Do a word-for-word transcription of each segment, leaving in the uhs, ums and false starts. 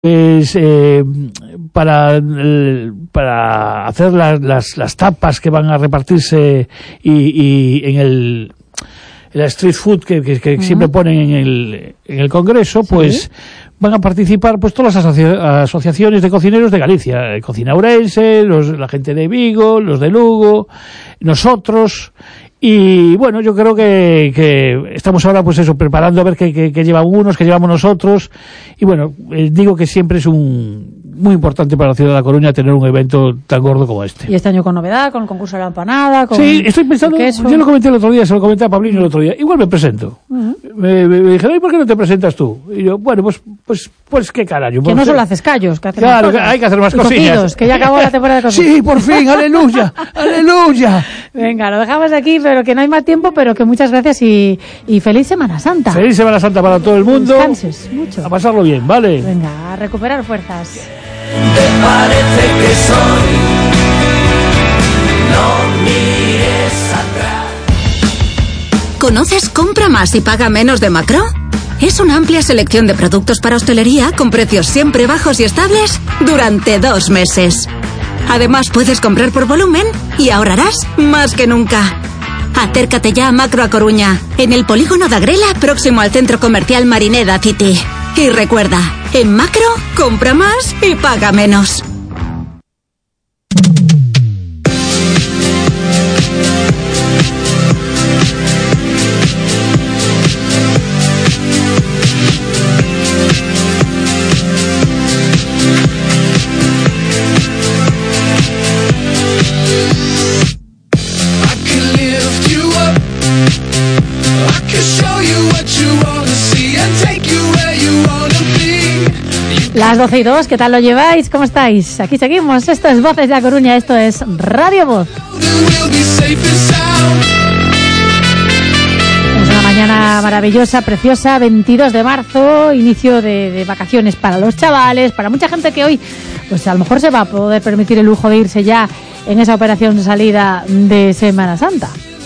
Pues, eh, para, para hacer las, las, las tapas que van a repartirse y, y en el en la street food que, que, que uh-huh. siempre ponen en el, en el Congreso, pues ¿sí? van a participar pues todas las asoci- asociaciones de cocineros de Galicia, Cocina Ourense, los, la gente de Vigo, los de Lugo, nosotros. Y bueno, yo creo que, que estamos ahora pues eso, preparando a ver qué, qué, qué llevan unos, qué llevamos nosotros. Y bueno, eh, digo que siempre es un muy importante para la ciudad de La Coruña tener un evento tan gordo como este. Y este año con novedad, con el concurso de la empanada, con... Sí, estoy pensando, yo lo comenté el otro día, se lo comenté a Pablino el otro día, igual me presento. Uh-huh. Me, me, me dijeron, ¿y por qué no te presentas tú? Y yo, bueno, pues pues pues qué carajo. Que no solo haces callos, que haces claro, más cosas. Hay que hacer más y cosillas. Cocidos, que ya acabó la temporada de cocidos. Sí, por fin, aleluya, aleluya. Venga, lo dejamos aquí, pero que no hay más tiempo, pero que muchas gracias y, y feliz Semana Santa. Feliz Semana Santa para todo el mundo. Descanses mucho. A pasarlo bien, ¿vale? Venga, a recuperar fuerzas. Te parece que soy, no mires atrás. ¿Conoces Compra Más y Paga Menos de Macro? Es una amplia selección de productos para hostelería con precios siempre bajos y estables durante dos meses. Además puedes comprar por volumen y ahorrarás más que nunca. Acércate ya a Macro a Coruña, en el polígono de Agrela, próximo al centro comercial Marineda City. Y recuerda, en Macro, compra más y paga menos. Las doce y dos, ¿qué tal lo lleváis? ¿Cómo estáis? Aquí seguimos, esto es Voces de La Coruña, esto es Radio Voz. Es una mañana maravillosa, preciosa, veintidós de marzo, inicio de, de vacaciones para los chavales, para mucha gente que hoy, pues a lo mejor se va a poder permitir el lujo de irse ya en esa operación de salida de Semana Santa.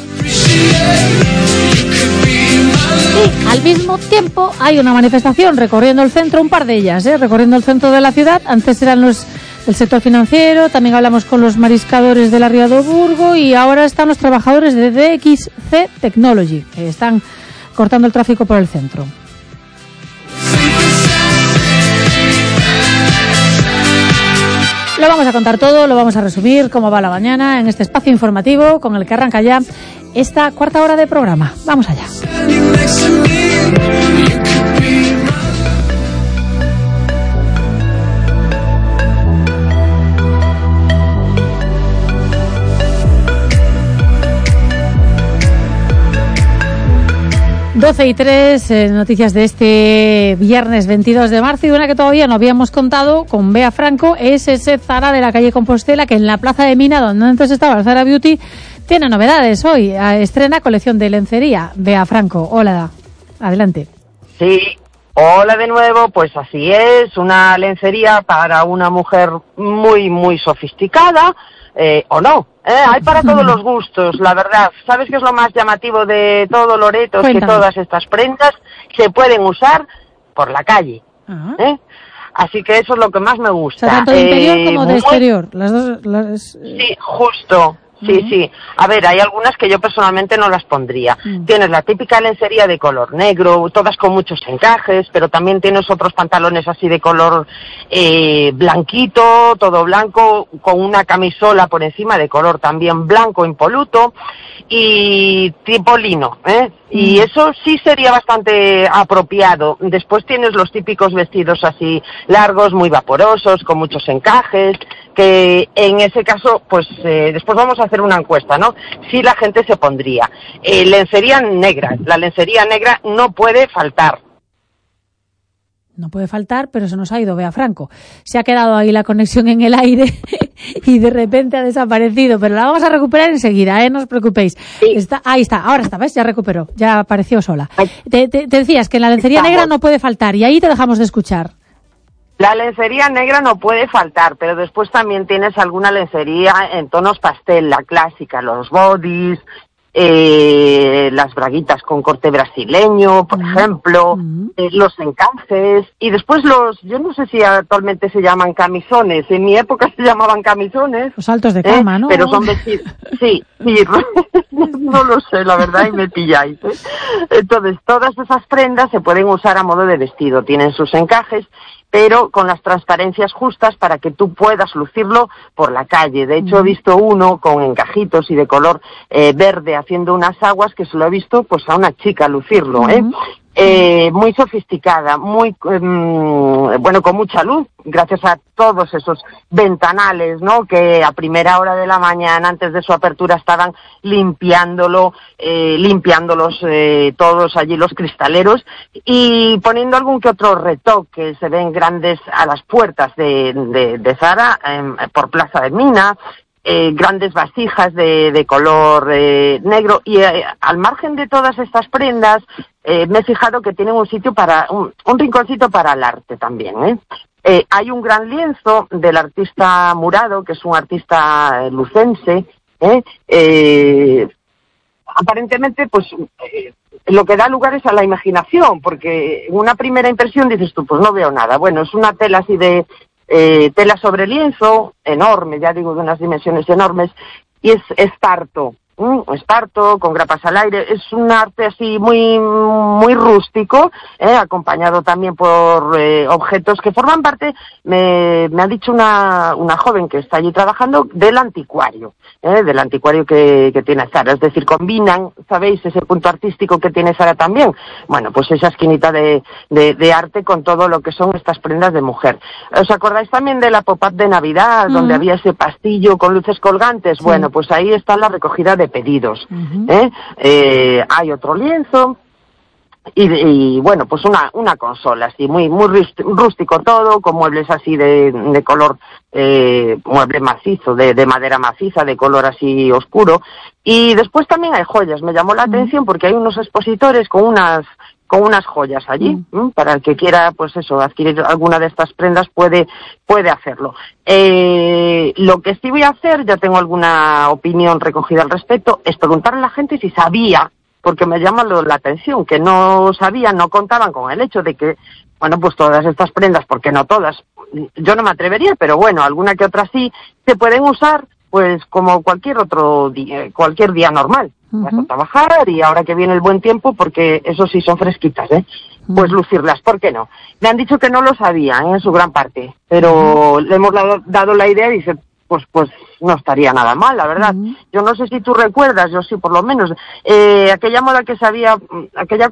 Y al mismo tiempo hay una manifestación recorriendo el centro, un par de ellas, ¿eh? recorriendo el centro de la ciudad. Antes eran los del sector financiero, también hablamos con los mariscadores de la Ría do Burgo y ahora están los trabajadores de D X C Technology, que están cortando el tráfico por el centro. Lo vamos a contar todo, lo vamos a resumir, cómo va la mañana en este espacio informativo con el que arranca ya esta cuarta hora de programa. Vamos allá. doce y tres, eh, noticias de este viernes veintidós de marzo y una que todavía no habíamos contado con Bea Franco es ese Zara de la calle Compostela que en la plaza de Mina, donde antes estaba el Zara Beauty, tiene novedades hoy. Estrena colección de lencería. Bea Franco, hola, adelante. Sí, hola de nuevo, pues así es, una lencería para una mujer muy, muy sofisticada, eh, o no. Eh, hay para todos los gustos, la verdad. ¿Sabes qué es lo más llamativo de todo Loreto? Es que todas estas prendas se pueden usar por la calle. Uh-huh. ¿eh? Así que eso es lo que más me gusta. O sea, tanto de interior eh, como de muy... exterior. Las dos, las... Sí, justo. Sí, uh-huh. sí. A ver, hay algunas que yo personalmente no las pondría. Uh-huh. Tienes la típica lencería de color negro, todas con muchos encajes, pero también tienes otros pantalones así de color eh, blanquito, todo blanco, con una camisola por encima de color también blanco impoluto y tipo lino, ¿eh? Y eso sí sería bastante apropiado. Después tienes los típicos vestidos así largos, muy vaporosos, con muchos encajes, que en ese caso, pues eh, después vamos a hacer una encuesta, ¿no? Si la gente se pondría. Eh, lencería negra, la lencería negra no puede faltar. No puede faltar, pero se nos ha ido Bea Franco. Se ha quedado ahí la conexión en el aire y de repente ha desaparecido, pero la vamos a recuperar enseguida, ¿eh? No os preocupéis. Sí. Está, ahí está, ahora está, ¿ves? Ya recuperó, ya apareció sola. Te, te, te decías que en la lencería Estamos. negra no puede faltar y ahí te dejamos de escuchar. La lencería negra no puede faltar, pero después también tienes alguna lencería en tonos pastel, la clásica, los bodys, eh, las braguitas con corte brasileño, por uh-huh. ejemplo, uh-huh. eh, los encajes, y después los, yo no sé si actualmente se llaman camisones, en mi época se llamaban camisones. Los saltos de cama, ¿eh? ¿no? Pero son vestidos, sí, sí, no lo sé, la verdad, y me pilláis. ¿eh? Entonces, todas esas prendas se pueden usar a modo de vestido, tienen sus encajes, pero con las transparencias justas para que tú puedas lucirlo por la calle. De hecho, he visto uno con encajitos y de color eh, verde haciendo unas aguas que se lo he visto pues a una chica lucirlo, ¿eh? Uh-huh. Eh, muy sofisticada, muy, eh, bueno, con mucha luz, gracias a todos esos ventanales, ¿no? Que a primera hora de la mañana, antes de su apertura, estaban limpiándolo, eh, limpiándolos eh, todos allí los cristaleros y poniendo algún que otro retoque. Se ven grandes a las puertas de, de, de Zara, eh, por Plaza de Mina. Eh, grandes vasijas de, de color eh, negro y eh, al margen de todas estas prendas eh, me he fijado que tienen un sitio para un, un rinconcito para el arte también, ¿eh? Eh, hay un gran lienzo del artista Murado, que es un artista lucense, ¿eh? Eh, aparentemente pues eh, lo que da lugar es a la imaginación, porque en una primera impresión dices tú, pues no veo nada. Bueno, es una tela así de Eh, tela sobre lienzo, enorme, ya digo, de unas dimensiones enormes, y es esparto, ¿eh? esparto, con grapas al aire, es un arte así muy muy rústico, ¿eh? acompañado también por eh, objetos que forman parte, me, me ha dicho una, una joven que está allí trabajando, del anticuario, ¿eh? del anticuario que, que tiene Zara, es decir, combinan, ¿sabéis?, ese punto artístico que tiene Zara también. Bueno, pues esa esquinita de, de, de arte con todo lo que son estas prendas de mujer. ¿Os acordáis también de la pop-up de Navidad, mm. donde había ese pastillo con luces colgantes? Sí. Bueno, pues ahí está la recogida de pedidos. Uh-huh. ¿eh? Eh, hay otro lienzo. Y, y bueno, pues una una consola así, muy muy rústico todo, con muebles así de, de color, eh, mueble macizo, de, de madera maciza, de color así oscuro. Y después también hay joyas, me llamó la mm. atención porque hay unos expositores con unas con unas joyas allí, mm. para el que quiera, pues eso, adquirir alguna de estas prendas puede puede hacerlo. Eh, lo que sí voy a hacer, ya tengo alguna opinión recogida al respecto, es preguntarle a la gente si sabía, porque me llama lo, la atención, que no sabían, no contaban con el hecho de que, bueno, pues todas estas prendas, porque no todas, yo no me atrevería, pero bueno, alguna que otra sí, se pueden usar, pues como cualquier otro día, cualquier día normal. Uh-huh. Vas a trabajar y ahora que viene el buen tiempo, porque eso sí son fresquitas, ¿eh? Uh-huh. Pues lucirlas, ¿por qué no? Me han dicho que no lo sabían, ¿eh? En su gran parte, pero uh-huh. le hemos dado, dado la idea y dice, pues pues no estaría nada mal, la verdad. Uh-huh. Yo no sé si tú recuerdas, yo sí por lo menos, eh, aquella moda que se había, aquella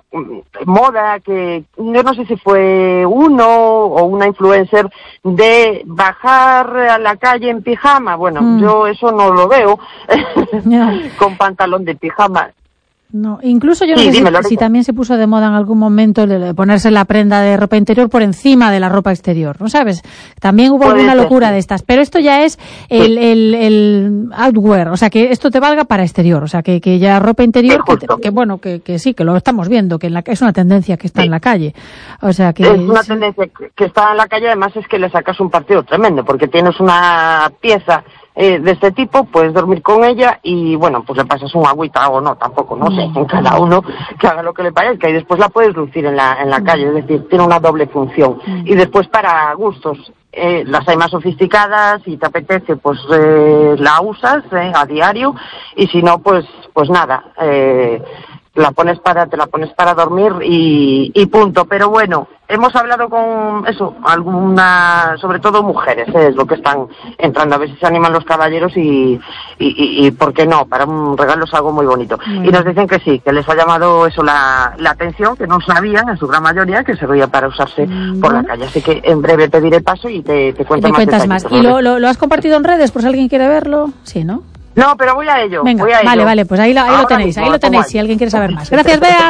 moda que, yo no sé si fue uno o una influencer, de bajar a la calle en pijama. Bueno, uh-huh. yo eso no lo veo, yeah. con pantalón de pijama. No, incluso yo no sí, sé si, si también se puso de moda en algún momento el de ponerse la prenda de ropa interior por encima de la ropa exterior, ¿no sabes? También hubo Puede alguna ser, locura sí. de estas, pero esto ya es el, el, el outwear, o sea que esto te valga para exterior, o sea que, que ya ropa interior, sí, que, que bueno, que, que sí, que lo estamos viendo, que en la, es una tendencia que está sí. en la calle, o sea que... Es una tendencia que está en la calle, además es que le sacas un partido tremendo, porque tienes una pieza Eh, de este tipo, puedes dormir con ella y bueno, pues le pasas un agüita o no, tampoco, no sé, en cada uno que haga lo que le parezca, y después la puedes lucir en la en la calle, es decir, tiene una doble función. Y después para gustos, eh, las hay más sofisticadas, y te apetece, pues eh, la usas eh, a diario, y si no, pues pues nada, eh, la pones para, te la pones para dormir y, y punto. Pero bueno, hemos hablado con eso, alguna, sobre todo mujeres, ¿eh? Es lo que están entrando, a ver si se animan los caballeros y, y, y, y ¿por qué no? Para un regalo es algo muy bonito. Mm. Y nos dicen que sí, que les ha llamado eso la, la atención, que no sabían en su gran mayoría que servía para usarse mm. por la calle. Así que en breve pediré paso y te, te cuento y más cuentas más. ¿Y lo, lo, lo has compartido en redes por si alguien quiere verlo? Sí, ¿no? No, pero voy a ello. Venga, voy a vale, ello. vale, pues ahí lo, ahí lo tenéis, ahí lo tenéis, si alguien quiere saber más. Gracias, Bea.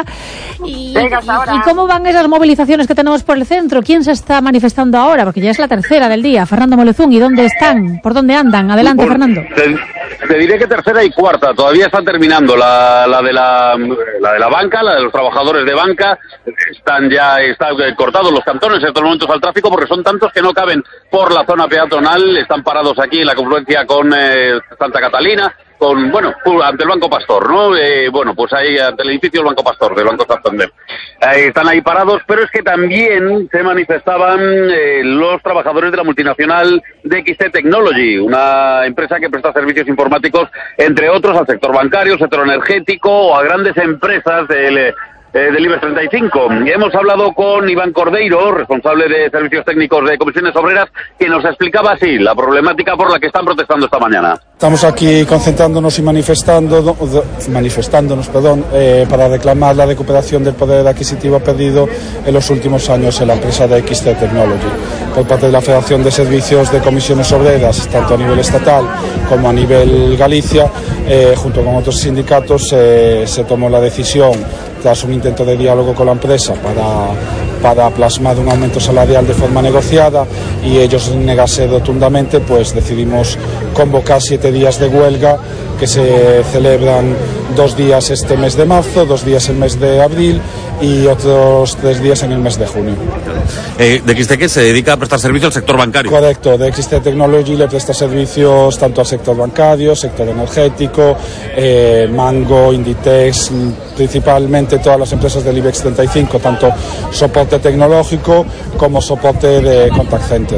Y, Venga, y, ¿Y cómo van esas movilizaciones que tenemos por el centro? ¿Quién se está manifestando ahora? Porque ya es la tercera del día. Fernando Molezún, ¿y dónde están? ¿Por dónde andan? Adelante, por, Fernando. Te, te diré que tercera y cuarta. Todavía están terminando la, la de la, la de la banca, la de los trabajadores de banca. Están ya están cortados los cantones en estos momentos al tráfico porque son tantos que no caben por la zona peatonal. Están parados aquí en la confluencia con eh, Santa Catalina, con, bueno, ante el Banco Pastor, ¿no? Eh, bueno, pues ahí ante el edificio del Banco Pastor, del Banco Santander. Eh, están ahí parados, pero es que también se manifestaban eh, los trabajadores de la multinacional D X T Technology, una empresa que presta servicios informáticos, entre otros, al sector bancario, sector energético o a grandes empresas del... Eh, del IBEX treinta y cinco. Hemos hablado con Iván Cordeiro, responsable de servicios técnicos de Comisiones Obreras, que nos explicaba así la problemática por la que están protestando esta mañana. Estamos aquí concentrándonos y manifestando, manifestándonos perdón, eh, para reclamar la recuperación del poder adquisitivo perdido en los últimos años en la empresa de D X T Technology. Por parte de la Federación de Servicios de Comisiones Obreras, tanto a nivel estatal como a nivel Galicia, eh, junto con otros sindicatos, eh, se tomó la decisión, tras un intento de diálogo con la empresa para, para plasmar un aumento salarial de forma negociada, y ellos negarse rotundamente, pues decidimos convocar siete días de huelga que se celebran dos días este mes de marzo, dos días el mes de abril y otros tres días en el mes de junio. Eh, D X T que se dedica a prestar servicio al sector bancario. Correcto, D X T Technology le presta servicios tanto al sector bancario, sector energético, eh, Mango, Inditex, principalmente todas las empresas del IBEX treinta y cinco, tanto soporte tecnológico como soporte de contact center.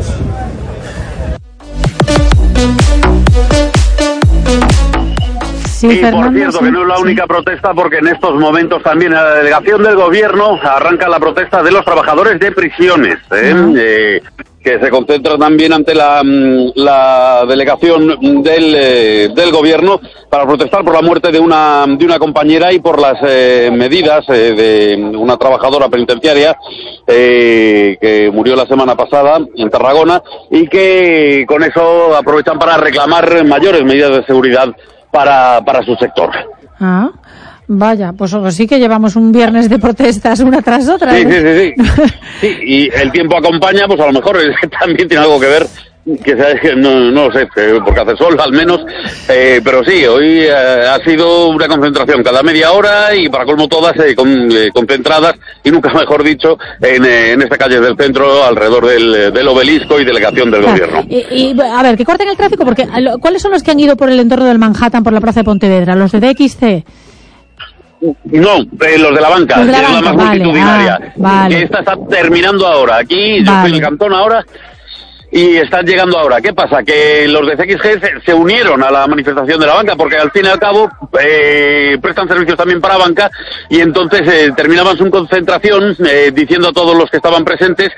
Sí, y Fernando, por cierto, sí, que no es la única sí. protesta, porque en estos momentos también en la delegación del gobierno arranca la protesta de los trabajadores de prisiones, ¿eh? Uh-huh. eh, que se concentra también ante la, la delegación del, eh, del gobierno para protestar por la muerte de una, de una compañera y por las eh, medidas eh, de una trabajadora penitenciaria eh, que murió la semana pasada en Tarragona, y que con eso aprovechan para reclamar mayores medidas de seguridad para, para su sector. Ah, vaya, pues sí que llevamos un viernes de protestas una tras otra. Sí, ¿eh? sí, sí, sí. Sí, y el tiempo acompaña, pues a lo mejor también tiene algo que ver, que no, no lo sé, porque hace sol al menos, eh, pero sí, hoy eh, ha sido una concentración cada media hora, y para colmo todas eh, con, eh, concentradas, y nunca mejor dicho, en, eh, en esta calle del centro, alrededor del, del obelisco y delegación del claro. gobierno. Y, y a ver, que corten el tráfico, porque ¿cuáles son los que han ido por el entorno del Manhattan, por la plaza de Pontevedra? ¿Los de D X C? No, eh, los de la banca, los de la que banca, es la más vale, multitudinaria. ah, vale. Que esta está terminando ahora. Aquí, yo vale. estoy en el cantón ahora, y están llegando ahora. ¿Qué pasa? Que los de C X G se, se unieron a la manifestación de la banca, porque al fin y al cabo eh, prestan servicios también para banca, y entonces eh, terminaban su concentración eh, diciendo a todos los que estaban presentes,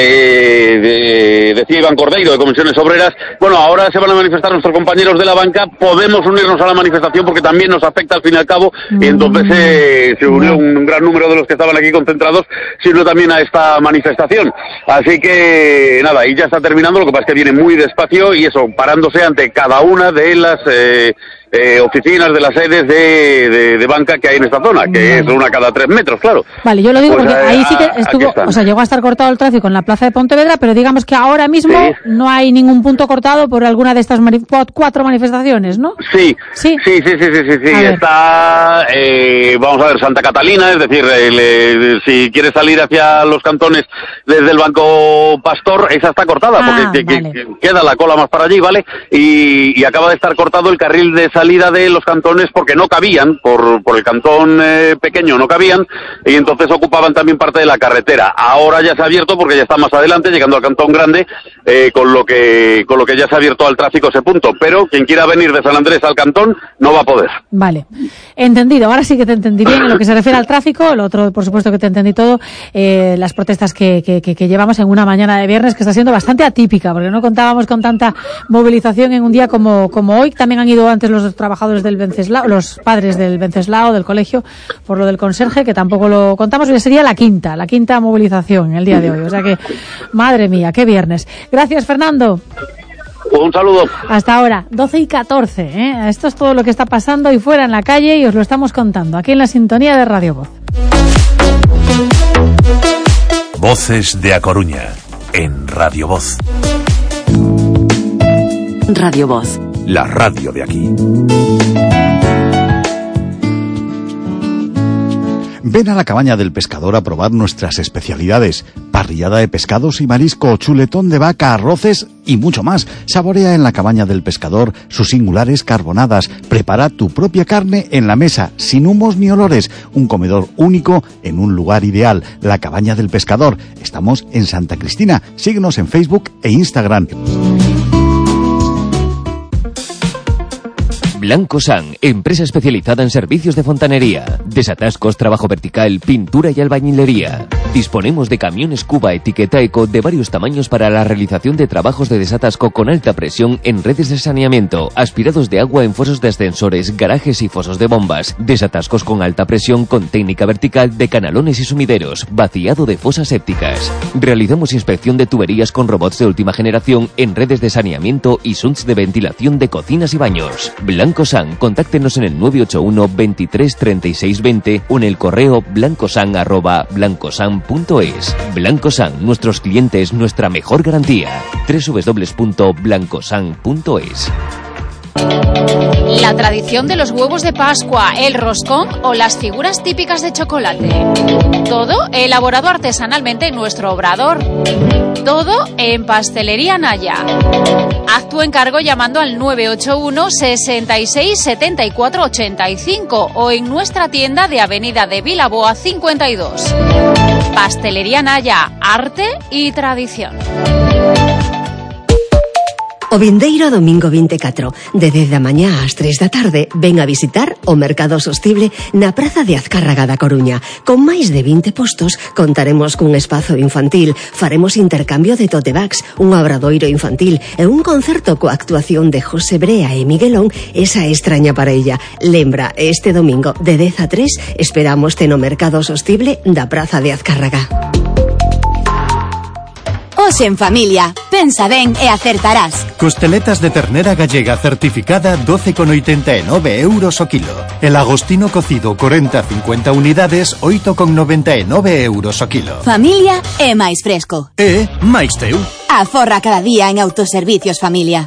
eh, de, decía Iván Cordeiro de Comisiones Obreras, bueno, ahora se van a manifestar nuestros compañeros de la banca, podemos unirnos a la manifestación porque también nos afecta al fin y al cabo, mm. y entonces eh, se unió un, un gran número de los que estaban aquí concentrados, sino también a esta manifestación. Así que nada, y ya está terminando. Lo que pasa es que viene muy despacio, y eso, parándose ante cada una de las eh, eh, oficinas, de las sedes de, de, de banca que hay en esta zona, que es una cada tres metros, claro. Vale, yo lo digo pues, porque eh, ahí sí que estuvo, o sea, llegó a estar cortado el tráfico en la plaza de Pontevedra, pero digamos que ahora mismo sí. no hay ningún punto cortado por alguna de estas mani- cuatro manifestaciones, ¿no? Sí, sí, sí, sí, sí, sí, sí, sí. Está, eh, vamos a ver, Santa Catalina, es decir, el, el, si quieres salir hacia los cantones desde el Banco Pastor, esa está cortada, ah, porque vale. que, que queda la cola más para allí, ¿vale? Y, y acaba de estar cortado el carril de salida de los cantones, porque no cabían, por, por el cantón eh, pequeño no cabían, y entonces ocupaban también parte de la carretera. Ahora ya se ha abierto, porque ya está más adelante, llegando al cantón grande, eh, con lo que con lo que ya se ha abierto al tráfico ese punto, pero quien quiera venir de San Andrés al cantón no va a poder. Vale, entendido, ahora sí que te entendí bien en lo que se refiere al tráfico, lo otro por supuesto que te entendí todo, eh, las protestas que, que, que, que llevamos en una mañana de viernes que está siendo bastante atípica, porque no contábamos con tanta movilización en un día como, como hoy. También han ido antes los trabajadores del Venceslao, los padres del Venceslao, del colegio, por lo del conserje, que tampoco lo contamos, y sería la quinta, la quinta movilización en el día de hoy. O sea que, madre mía, qué viernes. Gracias, Fernando. Un saludo. Hasta ahora, doce y catorce, ¿eh? Esto es todo lo que está pasando ahí fuera en la calle, y os lo estamos contando aquí en la sintonía de Radio Voz. Voces de A Coruña, en Radio Voz. Radio Voz. La radio de aquí. Ven a la Cabaña del Pescador a probar nuestras especialidades. Parrillada de pescados y marisco, chuletón de vaca, arroces y mucho más. Saborea en la Cabaña del Pescador sus singulares carbonadas. Prepara tu propia carne en la mesa, sin humos ni olores. Un comedor único en un lugar ideal. La Cabaña del Pescador. Estamos en Santa Cristina. Síguenos en Facebook e Instagram. Blanco San, empresa especializada en servicios de fontanería, desatascos, trabajo vertical, pintura y albañilería. Disponemos de camiones Cuba etiqueta eco de varios tamaños para la realización de trabajos de desatasco con alta presión en redes de saneamiento, aspirados de agua en fosos de ascensores, garajes y fosos de bombas, desatascos con alta presión con técnica vertical de canalones y sumideros, vaciado de fosas sépticas. Realizamos inspección de tuberías con robots de última generación en redes de saneamiento y sunts de ventilación de cocinas y baños. Blanco San, contáctenos en el nueve ocho uno veintitrés treinta y seis veinte o en el correo blancosan arroba blancosan punto es. Blanco San, nuestros clientes, nuestra mejor garantía. doble u doble u doble u punto blancosan punto es. La tradición de los huevos de Pascua, el roscón o las figuras típicas de chocolate. Todo elaborado artesanalmente en nuestro obrador. Todo en Pastelería Naya. Haz tu encargo llamando al nueve ocho uno sesenta y seis setenta y cuatro ochenta y cinco o en nuestra tienda de Avenida de Vilaboa cincuenta y dos. Pastelería Naya, arte y tradición. O vindeiro domingo veinticuatro, de dez da mañá ás tres da tarde, ven a visitar o Mercado Sostible na Praza de Azcárraga da Coruña. Con máis de vinte postos, contaremos cun espazo infantil, faremos intercambio de tote bags, un obradoiro infantil e un concerto coa actuación de José Brea e Miguelón, esa extraña parella. Lembra, este domingo, de dez a tres, esperámoste no Mercado Sostible da Praza de Azcárraga. Hoxe en familia, pensa ben e acertarás. Costeletas de ternera gallega certificada doce con oitenta e nove euros o kilo. El agostino cocido corenta a cincuenta unidades oito con noventa e nove euros o kilo. Familia é máis fresco. E máis teu. Aforra cada día en Autoservicios Familia.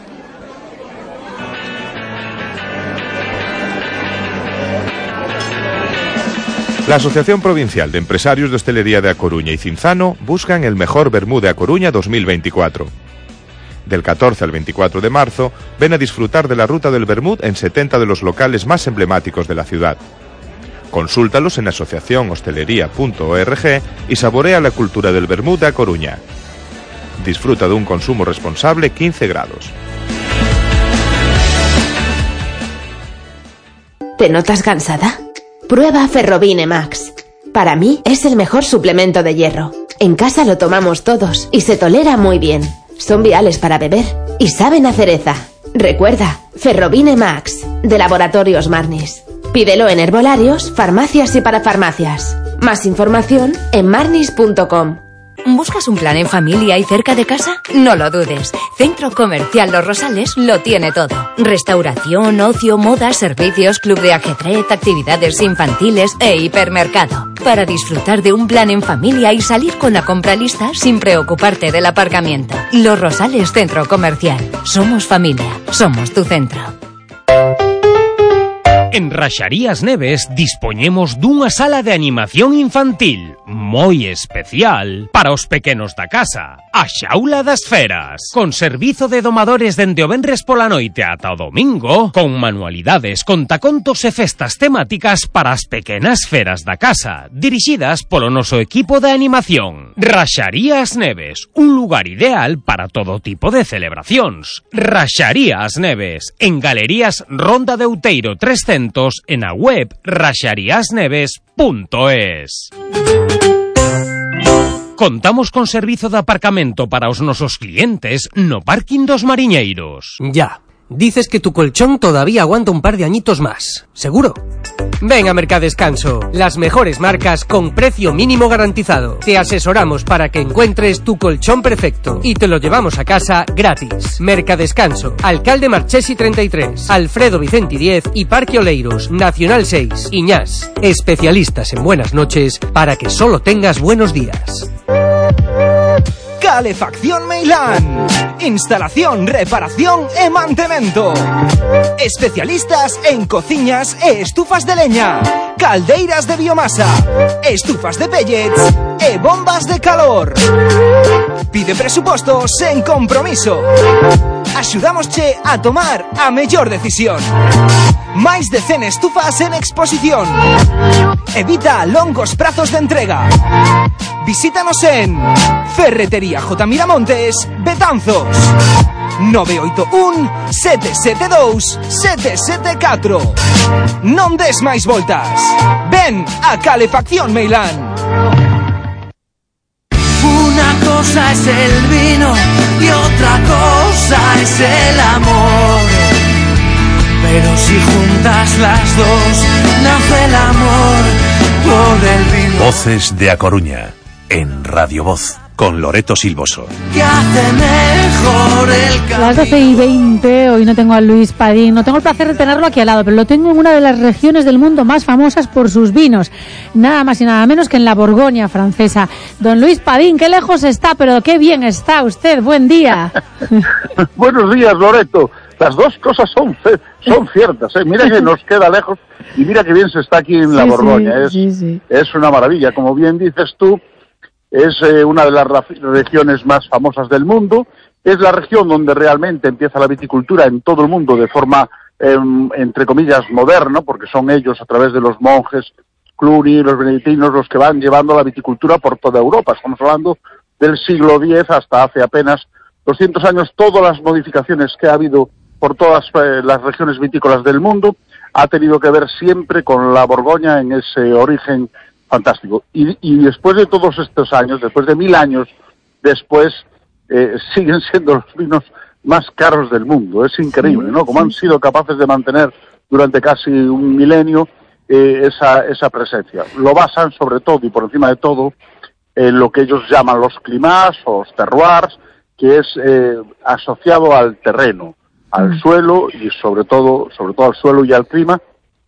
La Asociación Provincial de Empresarios de Hostelería de A Coruña y Cinzano buscan el mejor Vermú de A Coruña dos mil veinticuatro. Del catorce al veinticuatro de marzo, ven a disfrutar de la ruta del Vermut en setenta de los locales más emblemáticos de la ciudad. Consúltalos en asociación hostelería punto org y saborea la cultura del Vermut de A Coruña. Disfruta de un consumo responsable quince grados. ¿Te notas cansada? Prueba Ferrobine Max. Para mí es el mejor suplemento de hierro. En casa lo tomamos todos y se tolera muy bien. Son viales para beber y saben a cereza. Recuerda, Ferrobine Max, de Laboratorios Marnis. Pídelo en herbolarios, farmacias y parafarmacias. Más información en marnis punto com. ¿Buscas un plan en familia y cerca de casa? No lo dudes. Centro Comercial Los Rosales lo tiene todo. Restauración, ocio, moda, servicios, club de ajedrez, actividades infantiles e hipermercado. Para disfrutar de un plan en familia y salir con la compra lista sin preocuparte del aparcamiento. Los Rosales Centro Comercial. Somos familia. Somos tu centro. En Raxarías Neves dispoñemos dunha sala de animación infantil moi especial para os pequenos da casa, a Xaula das Feras, con servizo de domadores dende o venres pola noite ata o domingo, con manualidades, contacontos e festas temáticas para as pequenas feras da casa, dirixidas polo noso equipo de animación. Raxarías Neves, un lugar ideal para todo tipo de celebracións. Raxarías Neves, en Galerías Ronda de Outeiro trescentos, en a web raxarías neves punto es. Contamos con servizo de aparcamento para os nosos clientes no parking dos Mariñeiros. Ya, dices que tu colchón todavía aguanta un par de añitos más, ¿seguro? Ven a Mercadescanso, las mejores marcas con precio mínimo garantizado. Te asesoramos para que encuentres tu colchón perfecto y te lo llevamos a casa gratis. Mercadescanso, Alcalde Marchesi treinta y tres, Alfredo Vicenti diez y Parque Oleiros, Nacional seis, Iñás. Especialistas en buenas noches para que solo tengas buenos días. Calefacción Meilán. Instalación, reparación e mantemento. Especialistas en cociñas e estufas de leña, caldeiras de biomasa, estufas de pellets e bombas de calor. Pide presupostos sen compromiso. Axudámosche a tomar a mellor decisión. Máis de cen estufas en exposición. Evita longos prazos de entrega. Visítanos en Ferretería J. Miramontes, Betanzos. nove oito un, sete sete dous, sete sete catro. Non des máis voltas. Ven a Calefacción Meilán. Una cosa es el vino y otra cosa es el amor. Pero si juntas las dos, nace el amor por el vino. Voces de A Coruña, en Radio Voz, con Loreto Silvoso. Que hace mejor el camino. Las doce y veinte, hoy no tengo a Luis Padín, no tengo el placer de tenerlo aquí al lado, pero lo tengo en una de las regiones del mundo más famosas por sus vinos, nada más y nada menos que en la Borgoña francesa. Don Luis Padín, qué lejos está, pero qué bien está usted, buen día. Buenos días, Loreto. Las dos cosas son son ciertas, ¿eh? Mira que nos queda lejos y mira que bien se está aquí en sí, la Borgoña, sí, es, sí, sí. es una maravilla, como bien dices tú. Es eh, una de las regiones más famosas del mundo. Es la región donde realmente empieza la viticultura en todo el mundo de forma, eh, entre comillas, moderna, porque son ellos, a través de los monjes Cluny, los benedictinos, los que van llevando la viticultura por toda Europa. Estamos hablando del siglo diez hasta hace apenas doscientos años. Todas las modificaciones que ha habido por todas eh, las regiones vitícolas del mundo ha tenido que ver siempre con la Borgoña en ese origen fantástico. Y, y después de todos estos años, después de mil años después, eh, siguen siendo los vinos más caros del mundo. Es increíble, ¿no? Como han sido capaces de mantener durante casi un milenio eh, esa, esa presencia. Lo basan sobre todo y por encima de todo en lo que ellos llaman los climats o los terroirs, que es eh, asociado al terreno, al suelo y sobre todo, sobre todo al suelo y al clima.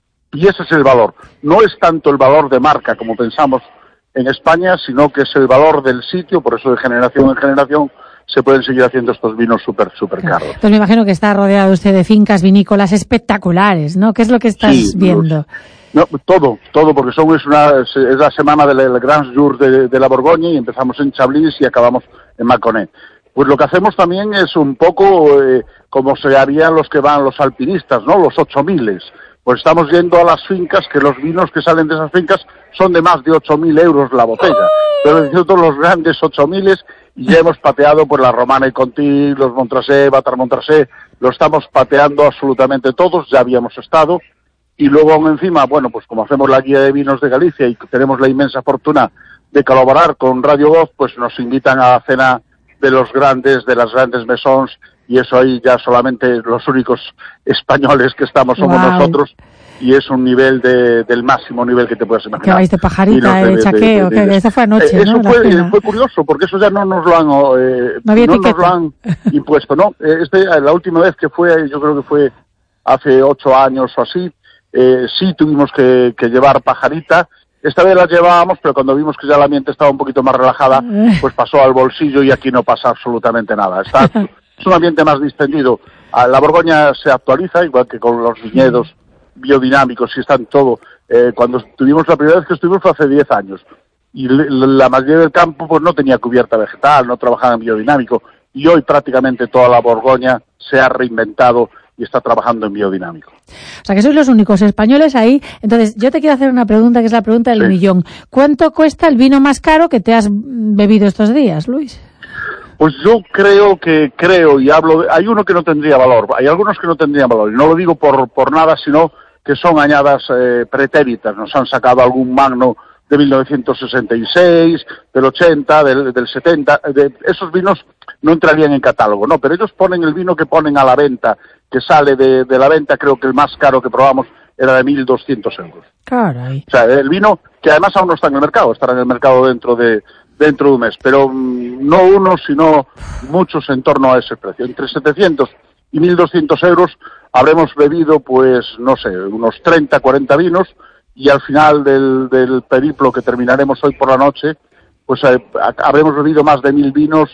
Y ese es el valor. No es tanto el valor de marca como pensamos en España, sino que es el valor del sitio. Por eso de generación en generación se pueden seguir haciendo estos vinos súper, súper caros. Entonces me imagino que está rodeado usted de fincas vinícolas espectaculares, ¿no? ¿Qué es lo que estás sí, viendo? Los, no, todo, todo, porque son, es, una, es la semana del Grand Jour de, de la Borgoña y empezamos en Chablis y acabamos en Mâconnais. Pues lo que hacemos también es un poco eh, como se harían los que van los alpinistas, ¿no? Los ocho miles. Pues estamos yendo a las fincas, que los vinos que salen de esas fincas son de más de ocho mil euros la botella. Pero nosotros los grandes ocho miles, y ya hemos pateado por la Romana y Conti, los Montrachet, Batar Montrachet, lo estamos pateando absolutamente todos, ya habíamos estado. Y luego aún encima, bueno, pues como hacemos la guía de vinos de Galicia y tenemos la inmensa fortuna de colaborar con Radio Voz, pues nos invitan a la cena de los grandes, de las grandes mesons, y eso ahí ya solamente los únicos españoles que estamos somos wow. nosotros, y es un nivel de, del máximo nivel que te puedes imaginar. Que vais de pajarita, de, de, de chaqueo, de, de, de, que esa fue anoche, eh, ¿no? Eso fue, fue curioso, porque eso ya no nos lo han, eh, no, no nos lo han impuesto, ¿no? Este, la última vez que fue, yo creo que fue hace ocho años o así, eh, sí tuvimos que, que llevar pajarita. Esta vez la llevábamos, pero cuando vimos que ya la ambiente estaba un poquito más relajada, pues pasó al bolsillo y aquí no pasa absolutamente nada. Está, es un ambiente más distendido. La Borgoña se actualiza, igual que con los viñedos biodinámicos, y están todo. Eh, cuando estuvimos, la primera vez que estuvimos fue hace diez años. Y la mayoría del campo pues no tenía cubierta vegetal, no trabajaba en biodinámico. Y hoy prácticamente toda la Borgoña se ha reinventado y está trabajando en biodinámico. O sea, que sois los únicos españoles ahí. Entonces, yo te quiero hacer una pregunta, que es la pregunta del sí. millón. ¿Cuánto cuesta el vino más caro que te has bebido estos días, Luis? Pues yo creo que, creo, y hablo, de, hay uno que no tendría valor, hay algunos que no tendrían valor, y no lo digo por, por nada, sino que son añadas eh, pretéritas. Nos han sacado algún magno de mil novecientos sesenta y seis, del ochenta, del, del setenta, de, esos vinos no entrarían en catálogo, no, pero ellos ponen el vino que ponen a la venta, que sale de, de la venta, creo que el más caro que probamos era de mil doscientos euros. Caray. O sea, el vino, que además aún no está en el mercado, estará en el mercado dentro de dentro de un mes, pero mmm, no uno, sino muchos en torno a ese precio. Entre setecientos y mil doscientos euros habremos bebido, pues, no sé, unos treinta, cuarenta vinos, y al final del, del periplo que terminaremos hoy por la noche, pues eh, habremos bebido más de mil vinos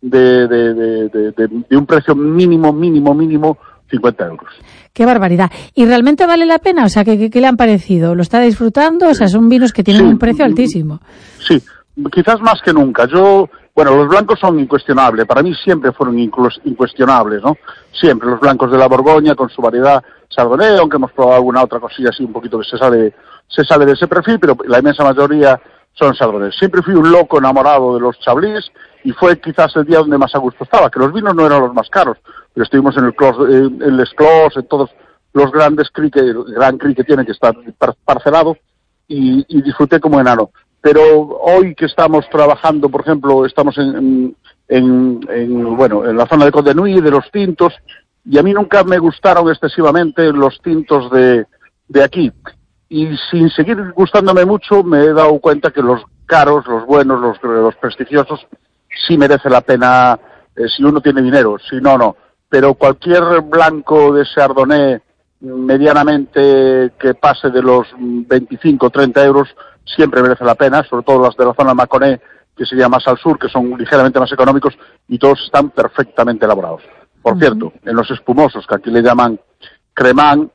de, de, de, de, de, de un precio mínimo, mínimo, mínimo, cincuenta euros. Qué barbaridad. ¿Y realmente vale la pena? O sea, ¿qué, qué, qué le han parecido? ¿Lo está disfrutando? O sea, son vinos que tienen sí, un precio altísimo. Sí, quizás más que nunca. Yo, bueno, los blancos son incuestionables. Para mí siempre fueron incuestionables, ¿no? Siempre los blancos de la Borgoña con su variedad Chardonnay, aunque hemos probado alguna otra cosilla así un poquito que se sale, se sale de ese perfil, pero la inmensa mayoría son Chardonnay. Siempre fui un loco enamorado de los Chablis y fue quizás el día donde más a gusto estaba, que los vinos no eran los más caros, pero estuvimos en el Clos, en el Esclos, en todos los grandes cri que, el gran cri que tiene que estar parcelado y, y disfruté como enano. Pero hoy que estamos trabajando, por ejemplo, estamos en, en, en bueno, en la zona de Condenui, de los tintos, y a mí nunca me gustaron excesivamente los tintos de, de aquí. Y sin seguir gustándome mucho, me he dado cuenta que los caros, los buenos, los, los prestigiosos, sí merece la pena eh, si uno tiene dinero, si no, no. Pero cualquier blanco de Chardonnay medianamente que pase de los veinticinco o treinta euros siempre merece la pena, sobre todo las de la zona de Mâconnais, que sería más al sur, que son ligeramente más económicos y todos están perfectamente elaborados. Por uh-huh. cierto, en los espumosos, que aquí le llaman cremant,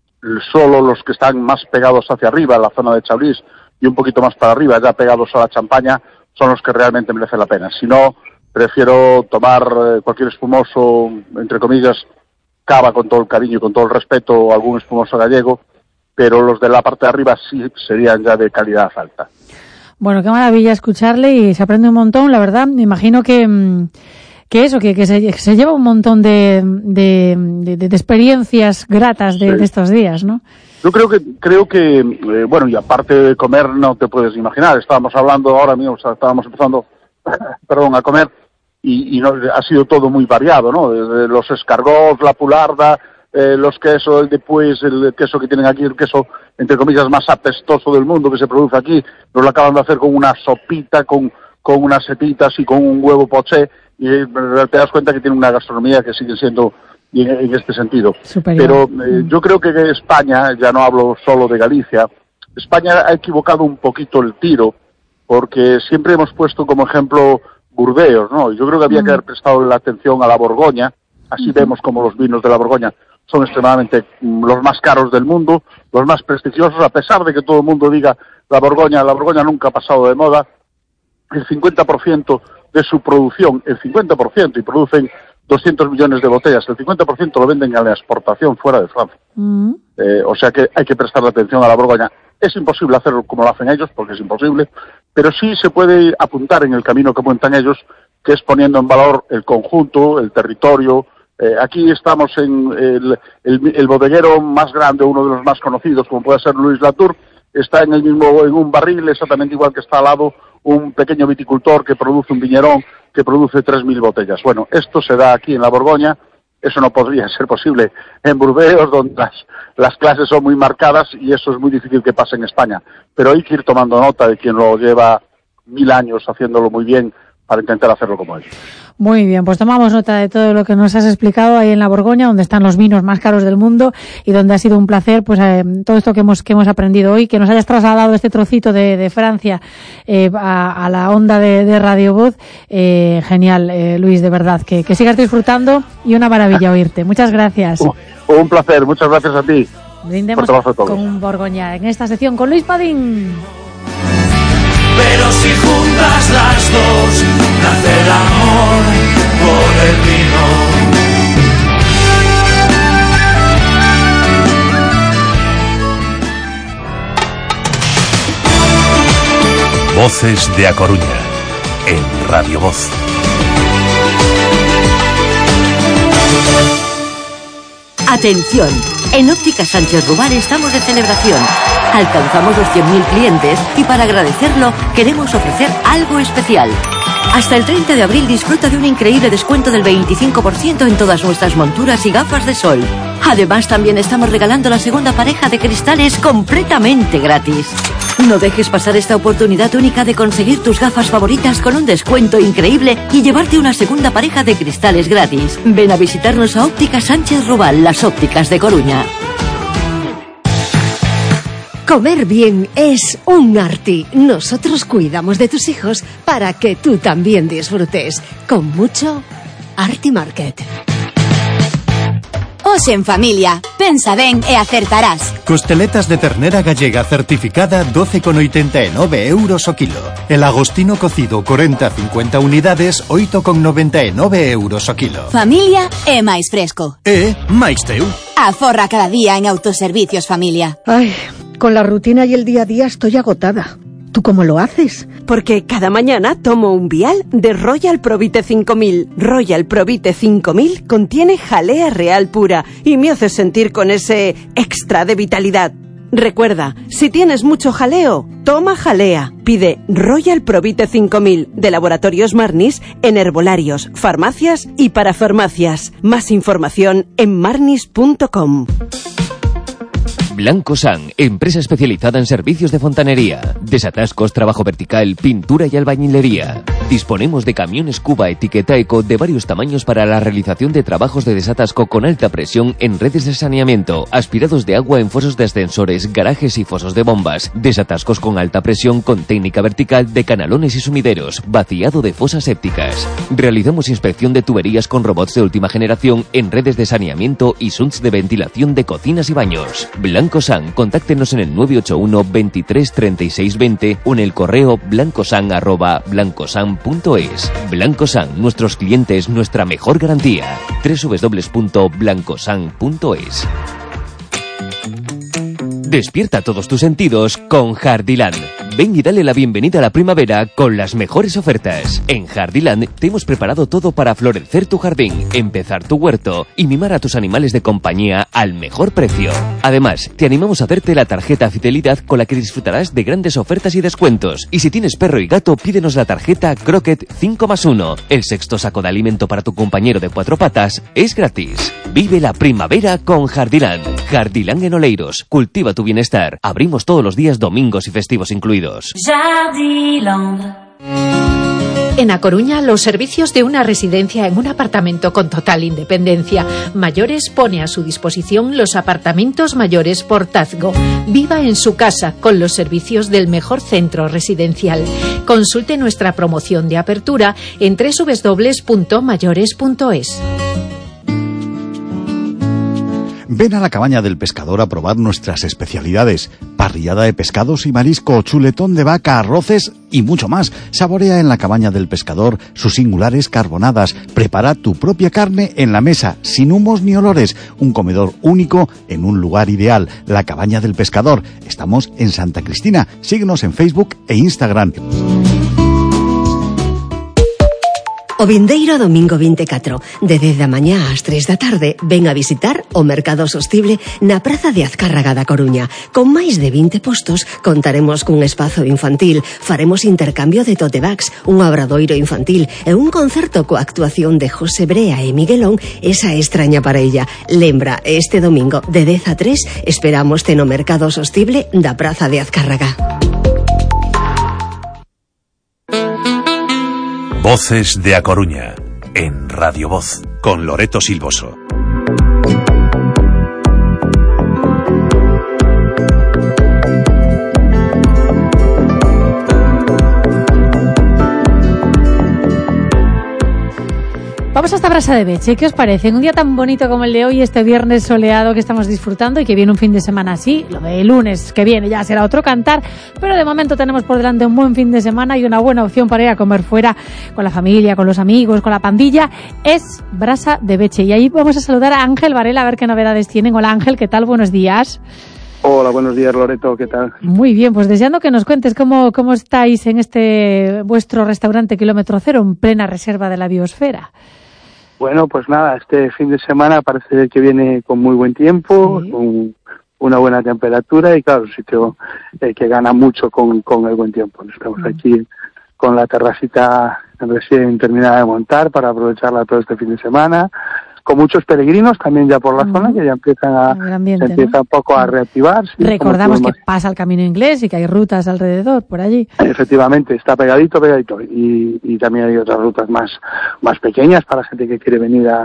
solo los que están más pegados hacia arriba, la zona de Chablis, y un poquito más para arriba, ya pegados a la champaña, son los que realmente merecen la pena. Si no, prefiero tomar eh, cualquier espumoso, entre comillas, cava con todo el cariño y con todo el respeto, o algún espumoso gallego, pero los de la parte de arriba sí serían ya de calidad alta. Bueno, qué maravilla escucharle y se aprende un montón, la verdad. Me imagino que, que eso, que, que, se, que se lleva un montón de, de, de, de experiencias gratas de, sí. de estos días, ¿no? Yo creo que, creo que eh, bueno, y aparte de comer no te puedes imaginar, estábamos hablando ahora mismo, o sea, estábamos empezando, perdón, a comer, y, y no, ha sido todo muy variado, ¿no? Desde los escargots, la pularda, eh, los quesos, el después, el queso que tienen aquí, el queso, entre comillas, más apestoso del mundo que se produce aquí, nos lo acaban de hacer con una sopita, con, con unas setitas y con un huevo poché, y eh, te das cuenta que tiene una gastronomía que sigue siendo en, en este sentido. Superior. Pero eh, yo creo que España, ya no hablo solo de Galicia, España ha equivocado un poquito el tiro, porque siempre hemos puesto como ejemplo Burdeos, ¿no? Yo creo que había uh-huh. que haber prestado la atención a la Borgoña, así uh-huh. vemos como los vinos de la Borgoña son extremadamente mm, los más caros del mundo, los más prestigiosos, a pesar de que todo el mundo diga la Borgoña, la Borgoña nunca ha pasado de moda, el cincuenta por ciento de su producción, el cincuenta por ciento, y producen doscientos millones de botellas, el cincuenta por ciento lo venden a la exportación fuera de Francia. Uh-huh. Eh, o sea que hay que prestar atención a la Borgoña. Es imposible hacerlo como lo hacen ellos, porque es imposible, pero sí se puede apuntar en el camino que cuentan ellos, que es poniendo en valor el conjunto, el territorio. Eh, aquí estamos en el, el, el bodeguero más grande, uno de los más conocidos, como puede ser Louis Latour, está en el mismo, en un barril, exactamente igual que está al lado un pequeño viticultor que produce un viñerón que produce tres mil botellas. Bueno, esto se da aquí en la Borgoña, eso no podría ser posible en Burdeos, donde las, las clases son muy marcadas y eso es muy difícil que pase en España. Pero hay que ir tomando nota de quien lo lleva mil años haciéndolo muy bien para intentar hacerlo como ellos. Muy bien, pues tomamos nota de todo lo que nos has explicado ahí en la Borgoña, donde están los vinos más caros del mundo y donde ha sido un placer, pues eh, todo esto que hemos que hemos aprendido hoy, que nos hayas trasladado este trocito de, de Francia eh, a, a la onda de, de Radio Voz. Eh, genial, eh, Luis, de verdad, que, que sigas disfrutando y una maravilla oírte. Muchas gracias. Un, un placer, muchas gracias a ti. Brindemos con Borgoña en esta sección con Luis Padín. Pero si juntas las dos, nace el amor por el vino. Voces de A Coruña, en Radio Voz. Atención, en Óptica Sánchez Rubal estamos de celebración. Alcanzamos los cien mil clientes y para agradecerlo queremos ofrecer algo especial. Hasta el treinta de abril disfruta de un increíble descuento del veinticinco por ciento en todas nuestras monturas y gafas de sol. Además, también estamos regalando la segunda pareja de cristales completamente gratis. No dejes pasar esta oportunidad única de conseguir tus gafas favoritas con un descuento increíble y llevarte una segunda pareja de cristales gratis. Ven a visitarnos a Óptica Sánchez Rubal, las ópticas de Coruña. Comer bien es un arti. Nosotros cuidamos de tus hijos para que tú también disfrutes. Con mucho Arti Market. Hoxe en familia, pensa ben e acertarás. Costeletas de ternera gallega certificada doce con oitenta e nove euros o kilo. El agostino cocido corenta a cincuenta unidades oito con noventa e nove euros o kilo. Familia é máis fresco. E máis teu. Aforra cada día en Autoservicios Familia. Ay, con la rutina y el día a día estoy agotada. ¿Tú cómo lo haces? Porque cada mañana tomo un vial de Royal Provite cinco mil. Royal Provite cinco mil contiene jalea real pura y me hace sentir con ese extra de vitalidad. Recuerda, si tienes mucho jaleo, toma jalea. Pide Royal Provite cinco mil de Laboratorios Marnis en herbolarios, farmacias y parafarmacias. Más información en marnis punto com. Blanco San, empresa especializada en servicios de fontanería, desatascos, trabajo vertical, pintura y albañilería. Disponemos de camiones Cuba etiqueta eco de varios tamaños para la realización de trabajos de desatasco con alta presión en redes de saneamiento, aspirados de agua en fosos de ascensores, garajes y fosos de bombas, desatascos con alta presión con técnica vertical de canalones y sumideros, vaciado de fosas sépticas. Realizamos inspección de tuberías con robots de última generación en redes de saneamiento y sunts de ventilación de cocinas y baños. Blanco San, contáctenos en el nueve ocho uno veintitrés treinta y seis veinte o en el correo blancosan arroba blancosan punto es. Blanco San, nuestros clientes, nuestra mejor garantía. doble u doble u doble u punto blancosan punto es. Despierta todos tus sentidos con Jardiland. Ven y dale la bienvenida a la primavera con las mejores ofertas. En Jardiland te hemos preparado todo para florecer tu jardín, empezar tu huerto y mimar a tus animales de compañía al mejor precio. Además, te animamos a hacerte la tarjeta Fidelidad con la que disfrutarás de grandes ofertas y descuentos. Y si tienes perro y gato, pídenos la tarjeta Croquet cinco más uno. El sexto saco de alimento para tu compañero de cuatro patas es gratis. Vive la primavera con Jardiland. Jardiland en Oleiros. Cultiva tu bienestar. Abrimos todos los días, domingos y festivos incluidos. En A Coruña, los servicios de una residencia en un apartamento con total independencia. Mayores pone a su disposición los apartamentos mayores Portazgo. Viva en su casa con los servicios del mejor centro residencial. Consulte nuestra promoción de apertura en doble u doble u doble u punto mayores punto es. Ven a la Cabaña del Pescador a probar nuestras especialidades. Parrillada de pescados y marisco, chuletón de vaca, arroces y mucho más. Saborea en la Cabaña del Pescador sus singulares carbonadas. Prepara tu propia carne en la mesa, sin humos ni olores. Un comedor único en un lugar ideal. La Cabaña del Pescador. Estamos en Santa Cristina. Síguenos en Facebook e Instagram. O vindeiro domingo veinticuatro, de dez da mañá ás tres da tarde, ven a visitar o Mercado Sostible na Praza de Azcárraga da Coruña. Con máis de vinte postos, contaremos cun espazo infantil, faremos intercambio de tote bags, un obradoiro infantil e un concerto coa actuación de José Brea e Miguelón, esa extraña parella. Lembra, este domingo, de dez a tres, esperamos no Mercado Sostible da Praza de Azcárraga. Voces de A Coruña, en Radio Voz, con Loreto Silvoso. Vamos hasta Brasa de Beche. ¿Qué os parece? En un día tan bonito como el de hoy, este viernes soleado que estamos disfrutando y que viene un fin de semana así, lo de lunes que viene ya será otro cantar, pero de momento tenemos por delante un buen fin de semana y una buena opción para ir a comer fuera con la familia, con los amigos, con la pandilla, es Brasa de Beche. Y ahí vamos a saludar a Ángel Varela a ver qué novedades tienen. Hola Ángel, ¿qué tal? Buenos días. Hola, buenos días Loreto, ¿qué tal? Muy bien, pues deseando que nos cuentes cómo, cómo estáis en este vuestro restaurante Kilómetro Cero en plena reserva de la biosfera. Bueno, pues nada, este fin de semana parece que viene con muy buen tiempo, sí, con una buena temperatura y claro, un sitio eh, que gana mucho con, con el buen tiempo. Estamos mm. aquí con la terracita recién terminada de montar para aprovecharla todo este fin de semana, con muchos peregrinos también ya por la mm. zona que ya empiezan a ambiente, se empieza ¿no? un poco a reactivar. Sí, recordamos que pasa el Camino Inglés y que hay rutas alrededor por allí. Efectivamente, está pegadito, pegadito y, y también hay otras rutas más más pequeñas para gente que quiere venir a,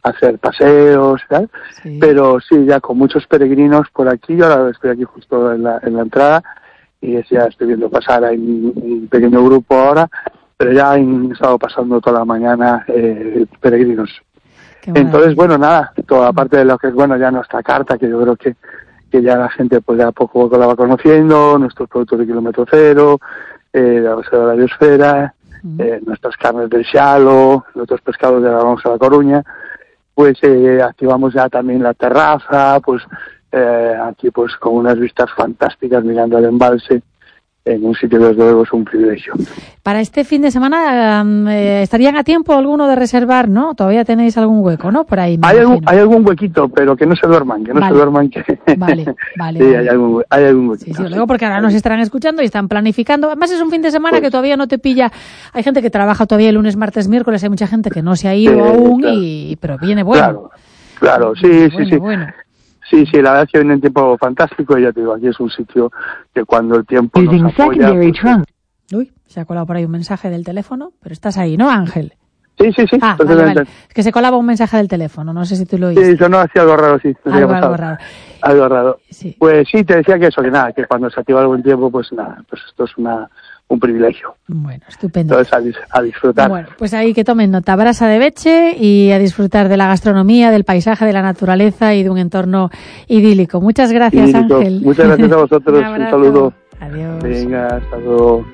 hacer paseos y tal, sí. Pero sí, ya con muchos peregrinos por aquí. Yo ahora estoy aquí justo en la, en la entrada y ya estoy viendo pasar, hay un, un pequeño grupo ahora, pero ya han estado pasando toda la mañana eh, peregrinos. Entonces, bueno, nada, toda parte de lo que es, bueno, ya nuestra carta, que yo creo que, que ya la gente pues ya poco a poco la va conociendo, nuestros productos de kilómetro cero, eh, la base de la biosfera, mm. eh, nuestras carnes del Xalo, nuestros pescados de la vamos a La Coruña, pues eh, activamos ya también la terraza, pues eh, aquí pues con unas vistas fantásticas mirando al embalse, en un sitio que desde luego es un privilegio. Para este fin de semana eh, estarían a tiempo alguno de reservar, ¿no? Todavía tenéis algún hueco, ¿no? Por ahí. Hay algún, hay algún huequito, pero que no se duerman, que no vale. se duerman. Que... Vale, vale. Sí, vale. Hay, algún, hay algún huequito. Sí, sí, luego porque ahora nos estarán escuchando y están planificando. Además es un fin de semana pues, que todavía no te pilla. Hay gente que trabaja todavía el lunes, martes, miércoles. Hay mucha gente que no se ha ido sí, aún, claro. y pero viene bueno. Claro, claro, sí, bueno, sí, sí. Bueno. Sí, sí, la verdad es que viene un tiempo fantástico y ya te digo, aquí es un sitio que cuando el tiempo nos apoya... Pues, Uy, se ha colado por ahí un mensaje del teléfono, pero estás ahí, ¿no, Ángel? Sí, sí, sí. Ah, vale, vale. Es que se colaba un mensaje del teléfono, no sé si tú lo oíste. Sí, eso no hacía algo raro, sí. Algo, algo raro. Algo raro. Sí. Pues sí, te decía que eso, que nada, que cuando se activa algún tiempo, pues nada, pues esto es una... un privilegio. Bueno, estupendo. Entonces, a, a disfrutar. Bueno, pues ahí que tomen nota, Brasa de Beche, y a disfrutar de la gastronomía, del paisaje, de la naturaleza y de un entorno idílico. Muchas gracias, idílico. Ángel. Muchas gracias a vosotros. un, un saludo. Adiós. Venga, hasta luego.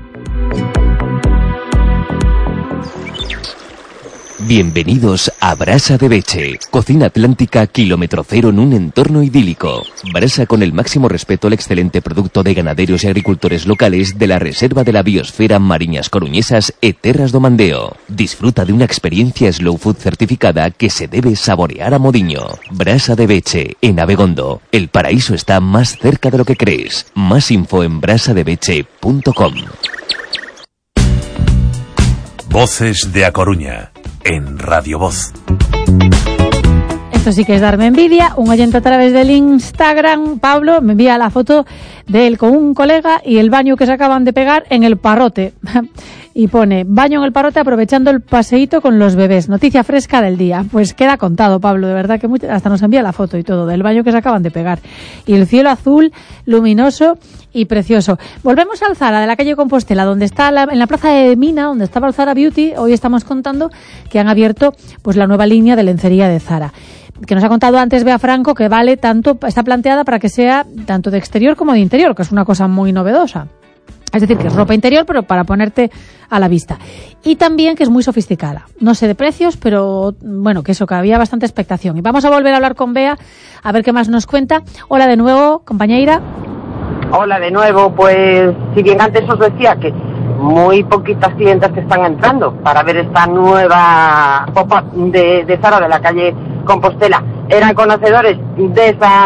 Bienvenidos a Brasa de Beche, cocina atlántica kilómetro cero en un entorno idílico. Brasa con el máximo respeto al excelente producto de ganaderos y agricultores locales de la Reserva de la Biosfera Mariñas Coruñesas e Terras do Mandeo. Disfruta de una experiencia Slow Food certificada que se debe saborear a modiño. Brasa de Beche, en Abegondo. El paraíso está más cerca de lo que crees. Más info en brasa de beche punto com. Voces de A Coruña, en Radio Voz. Esto sí que es darme envidia. Un oyente a través del Instagram, Pablo, me envía la foto de él con un colega y el baño que se acaban de pegar en el Parrote. Y pone, baño en el Parrote aprovechando el paseíto con los bebés. Noticia fresca del día. Pues queda contado, Pablo, de verdad que mucho, hasta nos envía la foto y todo del baño que se acaban de pegar. Y el cielo azul, luminoso y precioso. Volvemos al Zara de la calle Compostela, donde está la, en la plaza de Mina, donde estaba el Zara Beauty. Hoy estamos contando que han abierto pues la nueva línea de lencería de Zara, que nos ha contado antes Bea Franco, que vale tanto, está planteada para que sea tanto de exterior como de interior, que es una cosa muy novedosa. Es decir, que es ropa interior, pero para ponerte a la vista. Y también que es muy sofisticada. No sé de precios, pero bueno, que eso, que había bastante expectación. Y vamos a volver a hablar con Bea, a ver qué más nos cuenta. Hola de nuevo, compañera. Hola de nuevo, pues si bien antes os decía que muy poquitas clientas que están entrando para ver esta nueva pop-up de, de Zara de la calle Compostela eran conocedores de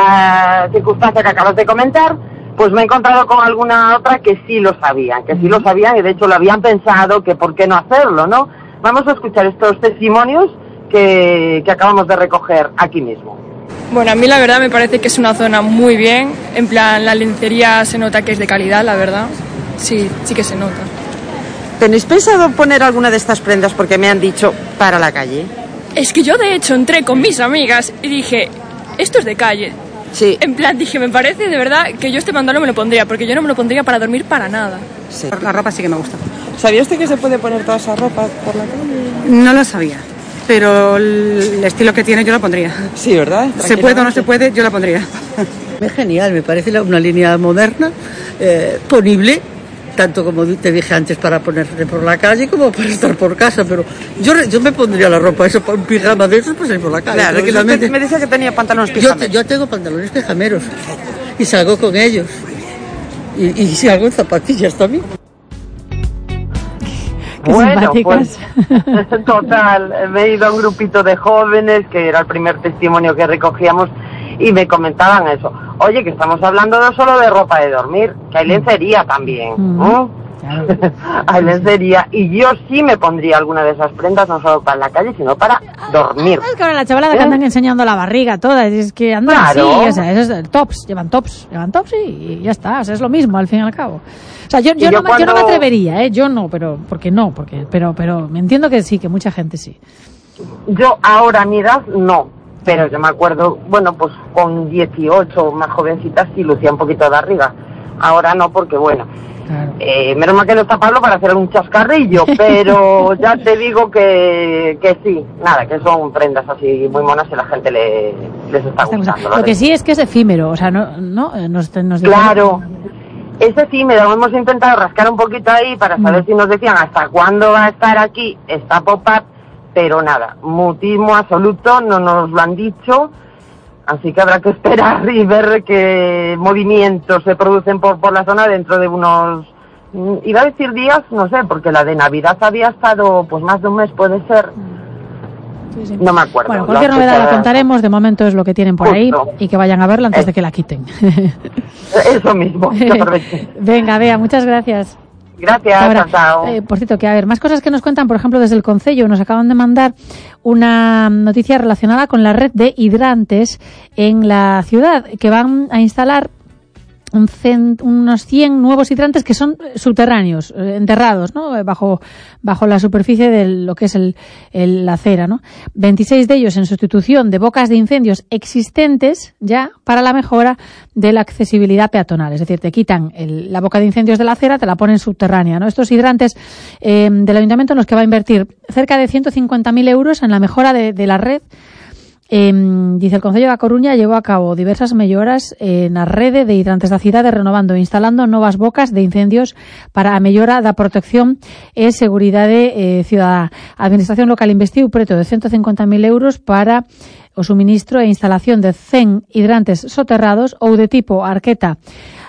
esa circunstancia que acabas de comentar, pues me he encontrado con alguna otra que sí lo sabían, que sí lo sabían y de hecho lo habían pensado, que por qué no hacerlo, ¿no? Vamos a escuchar estos testimonios que, que acabamos de recoger aquí mismo. Bueno, a mí la verdad me parece que es una zona muy bien, en plan la lencería se nota que es de calidad, la verdad, sí, sí que se nota. ¿Tenéis pensado poner alguna de estas prendas porque me han dicho para la calle? Es que yo de hecho entré con mis amigas y dije, esto es de calle. Sí. En plan, dije, me parece de verdad que yo este pantalón me lo pondría, porque yo no me lo pondría para dormir para nada. Sí. La ropa sí que me gusta. ¿Sabía usted que se puede poner toda esa ropa por la calle? No lo sabía, pero el estilo que tiene yo lo pondría. Sí, ¿verdad? Se puede o no se puede, yo la pondría. Es genial, me parece una línea moderna, eh, ponible, tanto como te dije antes para ponerte por la calle como para estar por casa, pero yo yo me pondría la ropa, eso, un pijama de esos, pues ir por la calle. Claro, usted me decía que tenía pantalones pijameros. Yo, yo tengo pantalones pijameros y salgo con ellos. Y, y salgo en zapatillas también. Bueno, pues total, me he ido a un grupito de jóvenes, que era el primer testimonio que recogíamos, y me comentaban eso. Oye, que estamos hablando no solo de ropa de dormir, que hay lencería también, ¿no? Claro. Hay lencería, y yo sí me pondría alguna de esas prendas, no solo para la calle, sino para dormir. Es que ahora la chavalada ¿Eh? que andan enseñando la barriga todas, es que andan claro. así, o sea, eso es tops, llevan tops, llevan tops y ya está, o sea, es lo mismo al fin y al cabo. O sea, yo, yo, yo, no, cuando... yo no me atrevería, ¿eh? Yo no, pero, porque no, porque, pero, pero me entiendo que sí, que mucha gente sí. yo ahora a mi edad no, pero yo me acuerdo, bueno, pues con dieciocho, más jovencitas, sí lucía un poquito de arriba. Ahora no, porque bueno, claro. eh, menos mal que no está Pablo para hacer un chascarrillo, pero ya te digo que, que sí, nada, que son prendas así muy monas y la gente le, les está gustando. Lo que sí es que es efímero, o sea, no, no nos, nos claro, es efímero, hemos intentado rascar un poquito ahí para saber mm. si nos decían hasta cuándo va a estar aquí esta pop-up, pero nada, mutismo absoluto, no nos lo han dicho. Así que habrá que esperar y ver qué movimientos se producen por, por la zona dentro de unos, iba a decir días, no sé, porque la de Navidad había estado pues más de un mes, puede ser. Sí, sí. No me acuerdo. Bueno, cualquier la novedad la contaremos, de momento es lo que tienen por Justo. ahí y que vayan a verla antes eh. de que la quiten. Eso mismo, que aprovechen. Venga, Bea, muchas gracias. Gracias, Ahora, chao. Eh, por cierto, que a ver, más cosas que nos cuentan, por ejemplo, desde el Concello, nos acaban de mandar una noticia relacionada con la red de hidrantes en la ciudad, que van a instalar un cent, unos cien nuevos hidrantes que son subterráneos, eh, enterrados, ¿no? Bajo, bajo la superficie de lo que es el, el, la acera, ¿no? veintiséis de ellos en sustitución de bocas de incendios existentes ya para la mejora de la accesibilidad peatonal. Es decir, te quitan el, la boca de incendios de la acera, te la ponen subterránea, ¿no? Estos hidrantes eh, del ayuntamiento en los que va a invertir cerca de ciento cincuenta mil euros en la mejora de, de la red. Eh, dice el Concello da Coruña llevou a cabo diversas melloras eh, na rede de hidrantes da cidade, renovando e instalando novas bocas de incendios para a mellora da protección e seguridade eh, cidadá. A Administración local investiu preto de ciento cincuenta mil euros para o suministro e instalación de cen hidrantes soterrados ou de tipo arqueta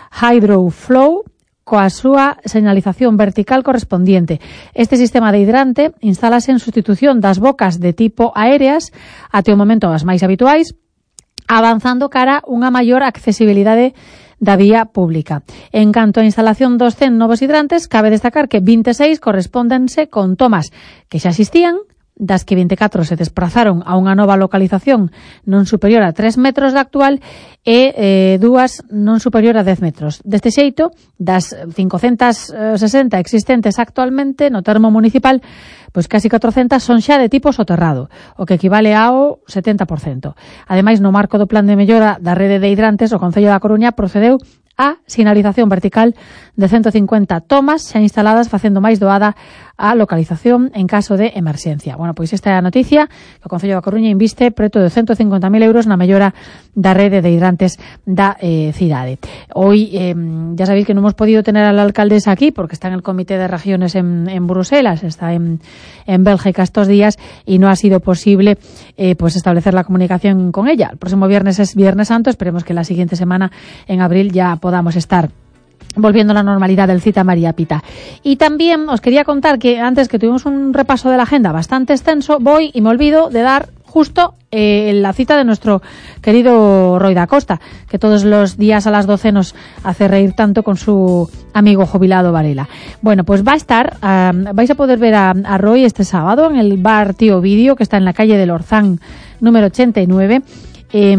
Hydroflow coa súa señalización vertical correspondiente. Este sistema de hidrante instálase en sustitución das bocas de tipo aéreas, até o momento as máis habituais, avanzando cara unha maior accesibilidade da vía pública. En canto á instalación dos cen novos hidrantes, cabe destacar que vinte e seis correspóndense con tomas que xa existían, das que vinte e catro se desprazaron a unha nova localización non superior a tres metros da actual e eh, dúas non superior a dez metros. Deste xeito, das cincocentas sesenta existentes actualmente no termo municipal, pois casi catrocentas son xa de tipo soterrado, o que equivale ao setenta por cento. Ademais, no marco do plan de mellora da rede de hidrantes, o Concello da Coruña procedeu a sinalización vertical de ciento cincuenta tomas xa instaladas, facendo máis doada a localización en caso de emerxencia. Bueno, pois esta é a noticia, que o Concello da Coruña inviste preto de ciento cincuenta mil euros na mellora da rede de hidrantes da eh, cidade. Hoy, eh, ya sabéis que non hemos podido tener a la alcaldesa aquí, porque está en el Comité de Regiones en, en Bruselas, está en, en Bélgica estos días, y no ha sido posible eh, pues establecer la comunicación con ella. El próximo viernes es Viernes Santo, esperemos que la siguiente semana, en abril, ya podamos estar volviendo a la normalidad del Cita María Pita. Y también os quería contar que antes que tuvimos un repaso de la agenda bastante extenso, voy y me olvido de dar justo eh, la cita de nuestro querido Roy da Costa, que todos los días a las doce nos hace reír tanto con su amigo jubilado Varela. Bueno, pues va a estar, uh, vais a poder ver a, a Roy este sábado en el bar Tío Vídeo, que está en la calle del Orzán número ochenta y nueve. Eh,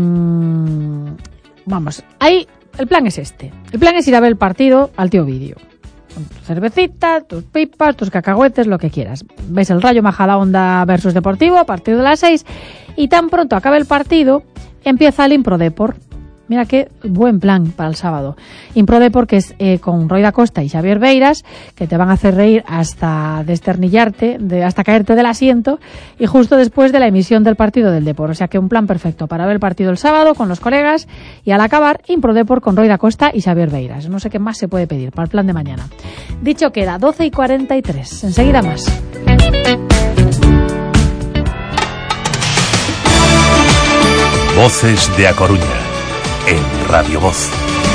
vamos, ahí el plan es este. El plan es ir a ver el partido al Tío Vídeo. Con tu cervecita, tus pipas, tus cacahuetes, lo que quieras. Ves el Rayo Majadahonda versus Deportivo a partir de las seis, y tan pronto acabe el partido empieza el Improdepor. Mira qué buen plan para el sábado. Improdepor, que es eh, con Roy da Costa y Xavier Beiras, que te van a hacer reír hasta desternillarte, de, hasta caerte del asiento, y justo después de la emisión del partido del Depor. O sea que un plan perfecto para ver el partido el sábado con los colegas, y al acabar Improdepor con Roy da Costa y Xavier Beiras. No sé qué más se puede pedir para el plan de mañana. Dicho queda, doce y cuarenta y tres. Enseguida más. Voces de A Coruña en Radio Voz.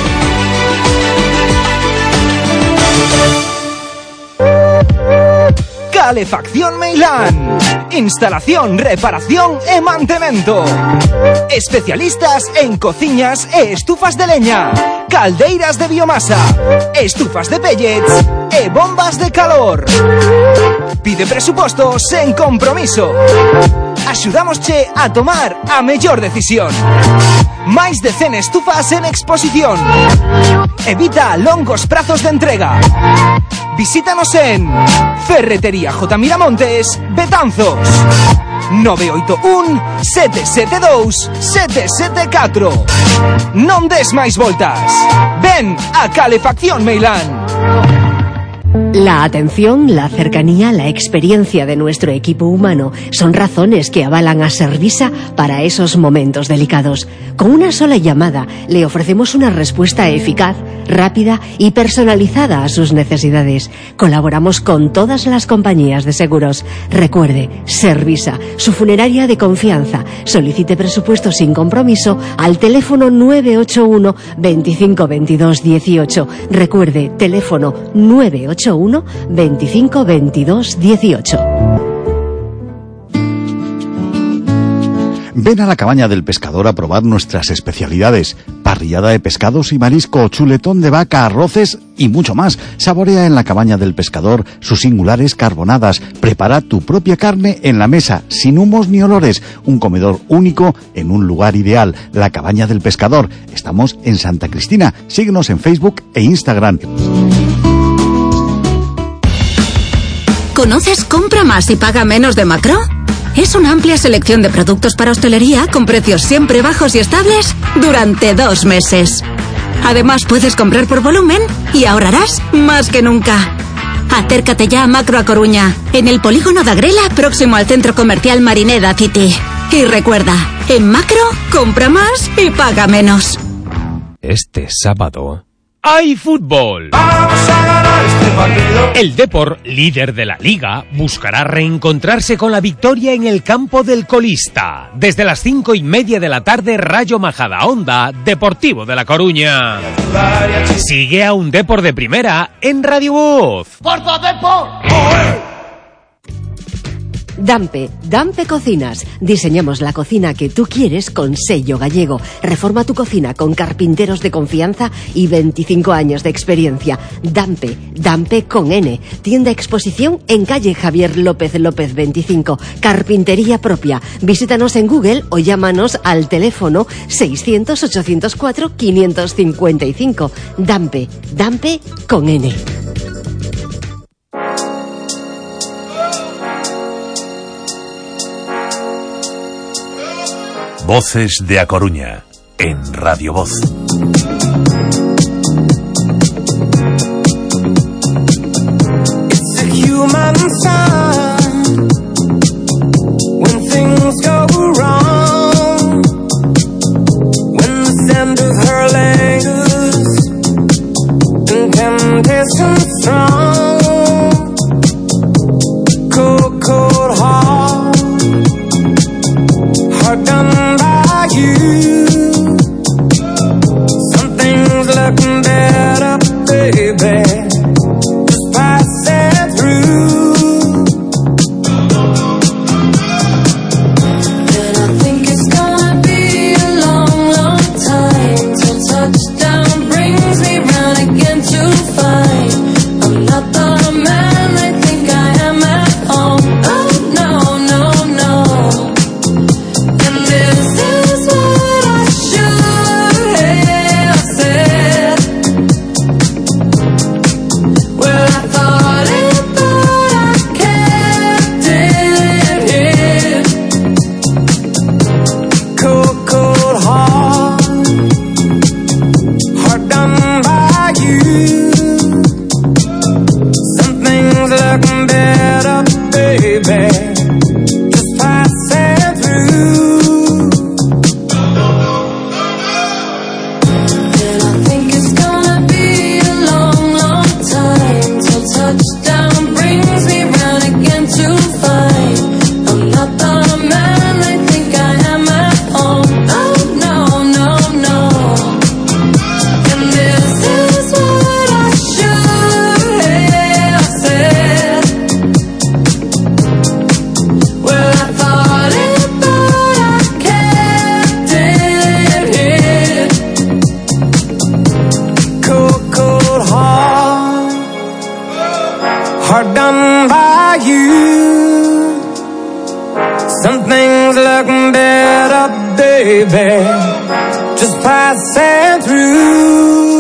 Calefacción Meilán. Instalación, reparación e mantemento. Especialistas en cociñas e estufas de leña, caldeiras de biomasa, estufas de pellets e bombas de calor. Pide presupostos sen compromiso. axudámosche a tomar a mellor decisión. Máis de cen estufas en exposición. Evita longos prazos de entrega. Visítanos en Ferretería J. Miramontes, Betanzos. nove oito un sete sete dous sete sete catro. Non des máis voltas. Ven a Calefacción Meilán. La atención, la cercanía, la experiencia de nuestro equipo humano son razones que avalan a Servisa para esos momentos delicados. Con una sola llamada le ofrecemos una respuesta eficaz, rápida y personalizada a sus necesidades. Colaboramos con todas las compañías de seguros. Recuerde, Servisa, su funeraria de confianza. Solicite presupuesto sin compromiso al teléfono nueve ocho uno veinticinco veintidós dieciocho. Recuerde, teléfono nueve ocho uno veinticinco veintidós dieciocho. Ven a la cabaña del pescador a probar nuestras especialidades. Parrillada de pescados y marisco, chuletón de vaca, arroces y mucho más. Saborea en la cabaña del pescador sus singulares carbonadas. Prepara tu propia carne en la mesa, sin humos ni olores. Un comedor único en un lugar ideal. La cabaña del pescador. Estamos en Santa Cristina. Síguenos en Facebook e Instagram. ¿Conoces Compra Más y Paga Menos de Macro? Es una amplia selección de productos para hostelería con precios siempre bajos y estables durante dos meses. Además, puedes comprar por volumen y ahorrarás más que nunca. Acércate ya a Macro a Coruña, en el polígono de Agrela, próximo al centro comercial Marineda City. Y recuerda, en Macro, compra más y paga menos. Este sábado hay fútbol. ¡Vamos a ganar este partido! El Depor, líder de la Liga, buscará reencontrarse con la victoria en el campo del colista. Desde las cinco y media de la tarde, Rayo Majadahonda, Deportivo de La Coruña. Sigue a un Depor de primera en Radio Voz. ¡Forza Depor! ¡Oe! Dampe, Dampe Cocinas. Diseñamos la cocina que tú quieres con sello gallego. Reforma tu cocina con carpinteros de confianza y veinticinco años de experiencia. Dampe, Dampe con N. Tienda exposición en calle Javier López López veinticinco. Carpintería propia. Visítanos en Google o llámanos al teléfono seiscientos ochocientos cuatro quinientos cincuenta y cinco. Dampe, Dampe con N. Voces de A Coruña, en Radio Voz. It's a human sign when things go wrong, when the scent of her lingers and temptation strong, cold, cold heart, heart done you. Something's looking better, baby. Just pass it through. And I think it's gonna be a long, long time till touchdown brings me round again to find I'm not the man they think I am at home. Oh no, no, no. And baby, just passing through.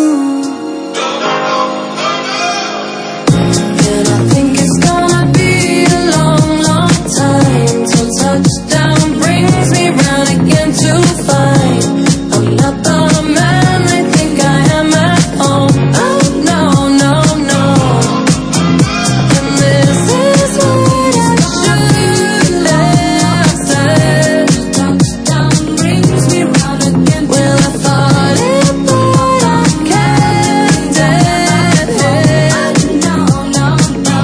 And I think it's gonna be a long, long time till touchdown brings me round again to find I'm not the man they think I am at home. Oh no, no, no. And this is what I should have said. Touchdown brings me round again. Well, I thought it, but I can't dead it. No, no, no.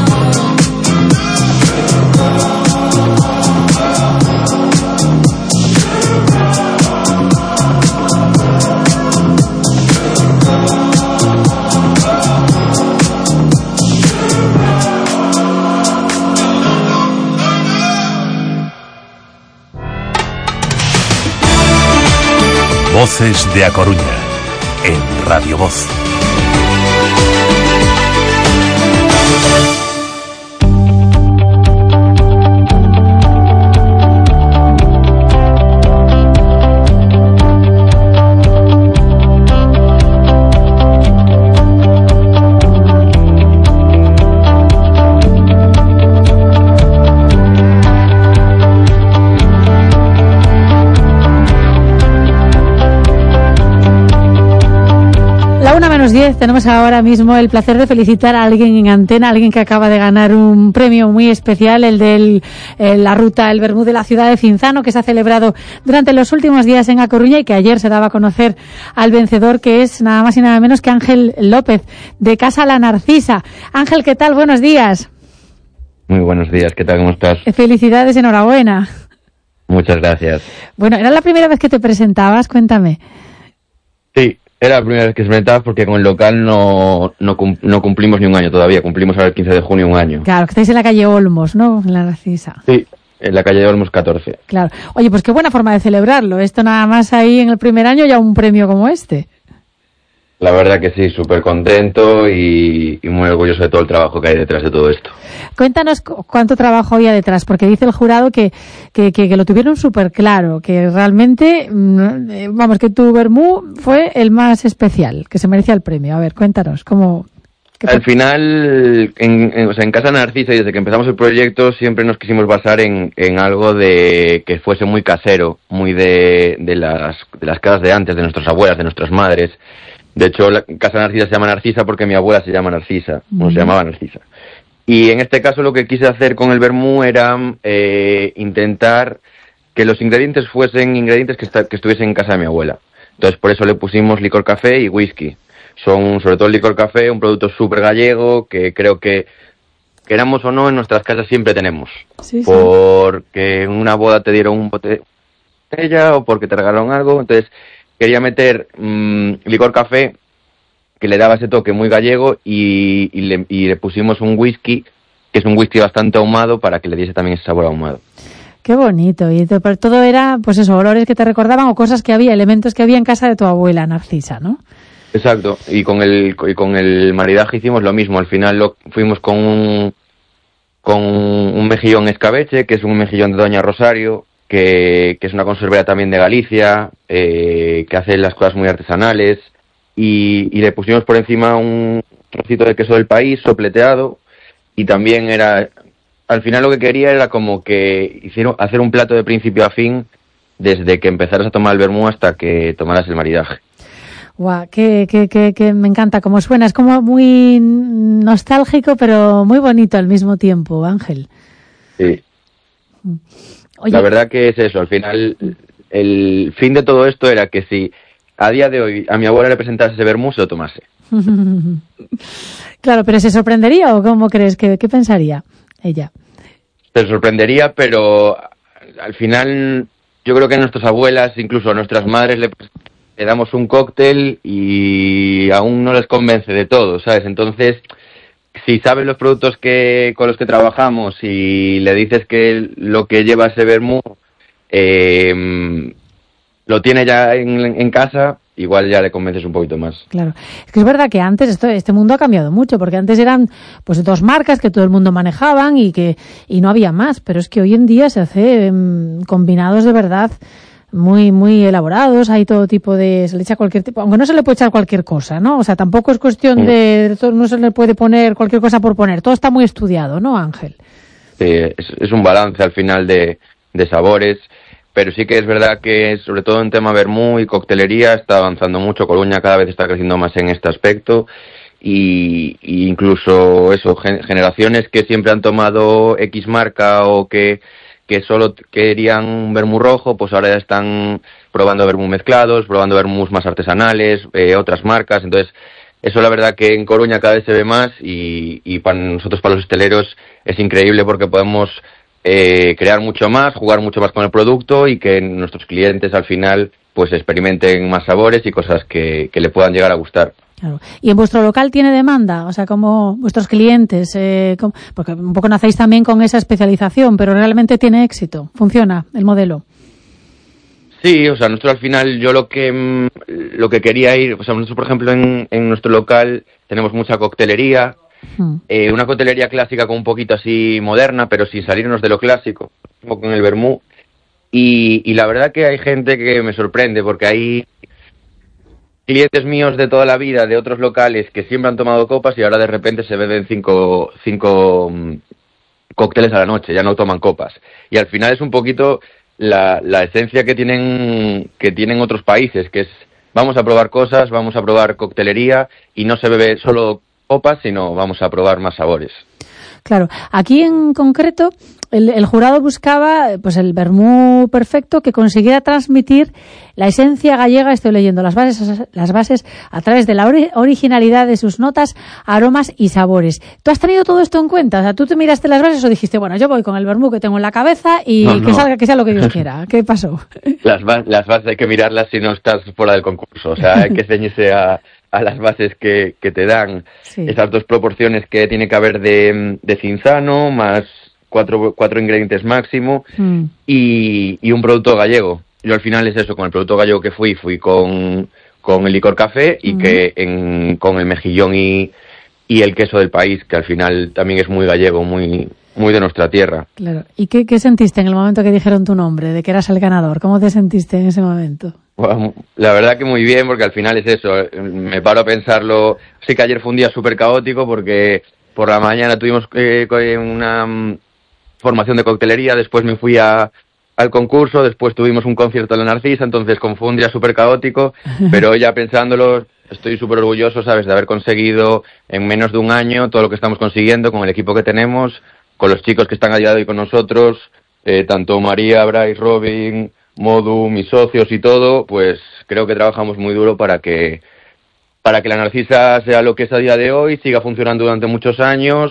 Voces de A Coruña, en Radio Voz. Una menos diez, tenemos ahora mismo el placer de felicitar a alguien en antena, alguien que acaba de ganar un premio muy especial, el de la ruta El Vermú de la ciudad de Cinzano, que se ha celebrado durante los últimos días en A Coruña y que ayer se daba a conocer al vencedor, que es nada más y nada menos que Ángel López, de Casa La Narcisa. Ángel, ¿qué tal? Buenos días. Muy buenos días, ¿qué tal? ¿Cómo estás? Felicidades, enhorabuena. Muchas gracias. Bueno, ¿era la primera vez que te presentabas? Cuéntame. Sí. Era la primera vez que se presentaba porque con el local no, no, cum, no cumplimos ni un año todavía. Cumplimos ahora el quince de junio un año. Claro, que estáis en la calle Olmos, ¿no? En La Narcisa. Sí, en la calle Olmos catorce. Claro. Oye, pues qué buena forma de celebrarlo. Esto nada más ahí en el primer año, ya un premio como este. La verdad que sí, súper contento y, y muy orgulloso de todo el trabajo que hay detrás de todo esto. Cuéntanos cuánto trabajo había detrás, porque dice el jurado que, que, que, que lo tuvieron súper claro, que realmente, vamos, que tu vermú fue el más especial, que se merecía el premio. A ver, cuéntanos, ¿cómo...? Al final, en, en, o sea, en Casa Narcisa, y desde que empezamos el proyecto, siempre nos quisimos basar en, en algo de que fuese muy casero, muy de, de, las, de las casas de antes, de nuestras abuelas, de nuestras madres. De hecho, la Casa Narcisa se llama Narcisa porque mi abuela se llama Narcisa, o se llamaba Narcisa. Y en este caso lo que quise hacer con el vermú era eh, intentar que los ingredientes fuesen ingredientes que, esta, que estuviesen en casa de mi abuela. Entonces por eso le pusimos licor café y whisky. Son, sobre todo el licor café, un producto súper gallego que creo que, queramos o no, en nuestras casas siempre tenemos. Sí, sí. Porque en una boda te dieron un botella o porque te regalaron algo, entonces... Quería meter mmm, licor café, que le daba ese toque muy gallego, y, y, le, y le pusimos un whisky, que es un whisky bastante ahumado, para que le diese también ese sabor ahumado. Qué bonito. Y te, pero todo era, pues eso, olores que te recordaban o cosas que había, elementos que había en casa de tu abuela, Narcisa, ¿no? Exacto. Y con el y con el maridaje hicimos lo mismo. Al final lo fuimos con un, con un mejillón escabeche, que es un mejillón de Doña Rosario, Que, que es una conservera también de Galicia, eh, que hace las cosas muy artesanales, y, y le pusimos por encima un trocito de queso del país, sopleteado, y también era, al final lo que quería era como que hicieron, hacer un plato de principio a fin, desde que empezaras a tomar el vermú hasta que tomaras el maridaje. Guau, que, que, que, que me encanta cómo suena, es como muy nostálgico, pero muy bonito al mismo tiempo, Ángel. Sí. Oye. La verdad que es eso, al final el fin de todo esto era que si a día de hoy a mi abuela le presentase ese vermú, se lo tomase. Claro, pero ¿se sorprendería o cómo crees? que ¿Qué pensaría ella? Se sorprendería, pero al final yo creo que a nuestras abuelas, incluso a nuestras madres, le, le damos un cóctel y aún no les convence de todo, ¿sabes? Entonces... Si sabes los productos que con los que trabajamos y le dices que lo que lleva ese vermú eh, lo tiene ya en, en casa, igual ya le convences un poquito más. Claro. Es que es verdad que antes esto, este mundo ha cambiado mucho, porque antes eran pues dos marcas que todo el mundo manejaban y que y no había más, pero es que hoy en día se hace um, combinados de verdad muy muy elaborados, hay todo tipo de, se le echa cualquier tipo, aunque no se le puede echar cualquier cosa, ¿no? O sea, tampoco es cuestión de, no se le puede poner cualquier cosa por poner, todo está muy estudiado, ¿no, Ángel? Sí, es, es un balance al final de, de sabores, pero sí que es verdad que sobre todo en tema vermú y coctelería está avanzando mucho, Coruña cada vez está creciendo más en este aspecto y, y incluso eso, gen, generaciones que siempre han tomado X marca o que que solo querían un vermú rojo, pues ahora ya están probando vermú mezclados, probando vermús más artesanales, eh, otras marcas, entonces eso la verdad que en Coruña cada vez se ve más y, y para nosotros, para los hosteleros, es increíble porque podemos eh, crear mucho más, jugar mucho más con el producto y que nuestros clientes al final pues experimenten más sabores y cosas que, que le puedan llegar a gustar. Claro. ¿Y en vuestro local tiene demanda? O sea, como vuestros clientes, eh, como, porque un poco nacéis también con esa especialización, pero realmente tiene éxito, funciona el modelo. Sí, o sea, nosotros al final, yo lo que lo que quería ir, o sea, nosotros por ejemplo en, en nuestro local tenemos mucha coctelería, hmm. eh, una coctelería clásica con un poquito así moderna, pero sin salirnos de lo clásico, como con el vermú, y, y la verdad que hay gente que me sorprende, porque hay clientes míos de toda la vida, de otros locales, que siempre han tomado copas y ahora de repente se beben cinco, cinco um, cócteles a la noche, ya no toman copas. Y al final es un poquito la, la esencia que tienen, que tienen otros países, que es vamos a probar cosas, vamos a probar coctelería y no se bebe solo copas, sino vamos a probar más sabores. Claro, aquí en concreto el, el jurado buscaba pues el vermú perfecto que consiguiera transmitir la esencia gallega, estoy leyendo las bases, las bases a través de la ori- originalidad de sus notas, aromas y sabores. ¿Tú has tenido todo esto en cuenta? O sea, ¿tú te miraste las bases o dijiste, bueno, yo voy con el vermú que tengo en la cabeza y no, que no. salga, que sea lo que Dios quiera? ¿Qué pasó? Las, ba- las bases hay que mirarlas si no estás fuera del concurso, o sea, hay que ceñirse a... a las bases que, que te dan, sí. Esas dos proporciones que tiene que haber de, de cinzano, más cuatro, cuatro ingredientes máximo, mm. y, y un producto gallego. Yo al final es eso, con el producto gallego que fui, fui con, con el licor café y mm. que en, con el mejillón y, y el queso del país, que al final también es muy gallego, muy, muy de nuestra tierra. Claro. ¿Y qué, qué sentiste en el momento que dijeron tu nombre, de que eras el ganador? ¿Cómo te sentiste en ese momento? Bueno, la verdad que muy bien, porque al final es eso, me paro a pensarlo. Sí que ayer fue un día súper caótico porque por la mañana tuvimos eh, una um, formación de coctelería, después me fui a, al concurso, después tuvimos un concierto en la Narcisa, entonces fue un día súper caótico, pero ya pensándolo estoy súper orgulloso, ¿sabes?, de haber conseguido en menos de un año todo lo que estamos consiguiendo con el equipo que tenemos, con los chicos que están a día de hoy con nosotros, eh, tanto María, Bryce, Robin, Modu, mis socios y todo, pues creo que trabajamos muy duro para que para que la Narcisa sea lo que es a día de hoy, siga funcionando durante muchos años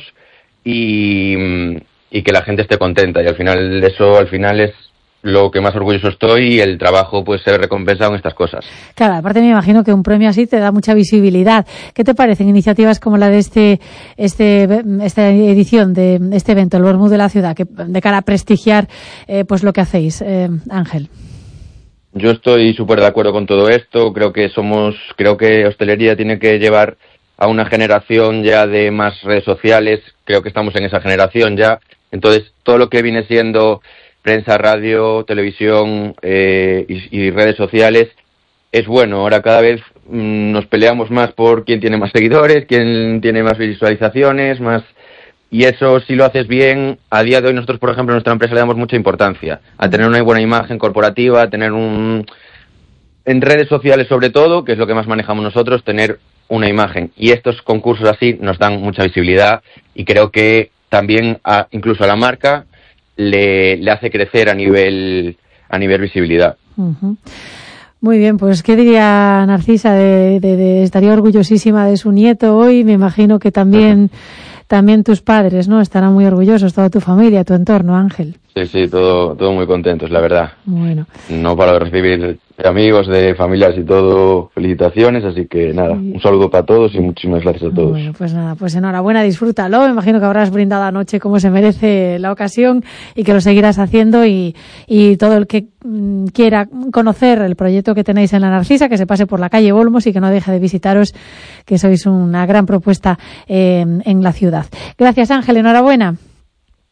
y, y que la gente esté contenta. Y al final eso al final es lo que más orgulloso estoy y el trabajo pues se recompensa con estas cosas. Claro, aparte me imagino que un premio así te da mucha visibilidad. ¿Qué te parecen iniciativas como la de este este esta edición de este evento, el Vermú de la Ciudad, que de cara a prestigiar eh, pues lo que hacéis, eh, Ángel? Yo estoy súper de acuerdo con todo esto. Creo que somos, creo que hostelería tiene que llevar a una generación ya de más redes sociales. Creo que estamos en esa generación ya. Entonces todo lo que viene siendo prensa, radio, televisión eh, y, y redes sociales es bueno. Ahora cada vez mmm, nos peleamos más por quién tiene más seguidores, quién tiene más visualizaciones, más, y eso si lo haces bien. A día de hoy nosotros, por ejemplo, en nuestra empresa le damos mucha importancia a tener una buena imagen corporativa, a tener un... en redes sociales sobre todo, que es lo que más manejamos nosotros, tener una imagen. Y estos concursos así nos dan mucha visibilidad y creo que también a, incluso a la marca Le, le hace crecer a nivel a nivel visibilidad. Uh-huh. Muy bien, pues ¿qué diría Narcisa? De, de, de, estaría orgullosísima de su nieto hoy. Me imagino que también, uh-huh. también tus padres, ¿no? Estarán muy orgullosos, toda tu familia, tu entorno, Ángel. Sí, sí, todo, todo muy contentos, la verdad. Bueno. No paro de recibir de amigos, de familiares y todo, felicitaciones, así que nada, sí. Un saludo para todos y muchísimas gracias a todos. Bueno, pues nada, pues enhorabuena, disfrútalo, me imagino que habrás brindado anoche como se merece la ocasión y que lo seguirás haciendo y, y todo el que mm, quiera conocer el proyecto que tenéis en la Narcisa, que se pase por la calle Olmos y que no deje de visitaros, que sois una gran propuesta eh, en la ciudad. Gracias, Ángel, enhorabuena.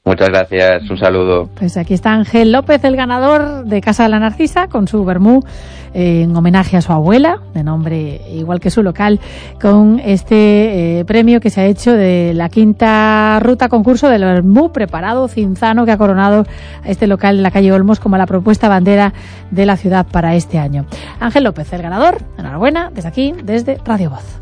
Muchas gracias, un saludo. Pues aquí está Ángel López, el ganador de Casa de la Narcisa, con su vermú eh, en homenaje a su abuela, de nombre igual que su local, con este eh, premio que se ha hecho de la quinta ruta concurso del vermú preparado Cinzano, que ha coronado a este local en la calle Olmos como la propuesta bandera de la ciudad para este año. Ángel López, el ganador, enhorabuena, desde aquí, desde Radio Voz.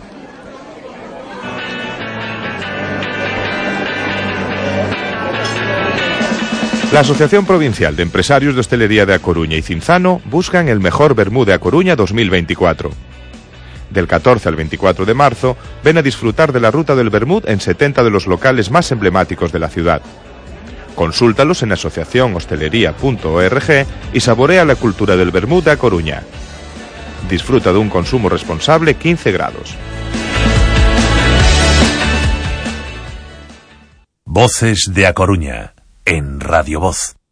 La Asociación Provincial de Empresarios de Hostelería de A Coruña y Cinzano buscan el mejor vermú de A Coruña dos mil veinticuatro. Del catorce al veinticuatro de marzo, ven a disfrutar de la ruta del vermut en setenta de los locales más emblemáticos de la ciudad. Consúltalos en asociación hostelería punto org y saborea la cultura del vermut de A Coruña. Disfruta de un consumo responsable quince grados. Voces de A Coruña en Radio Voz.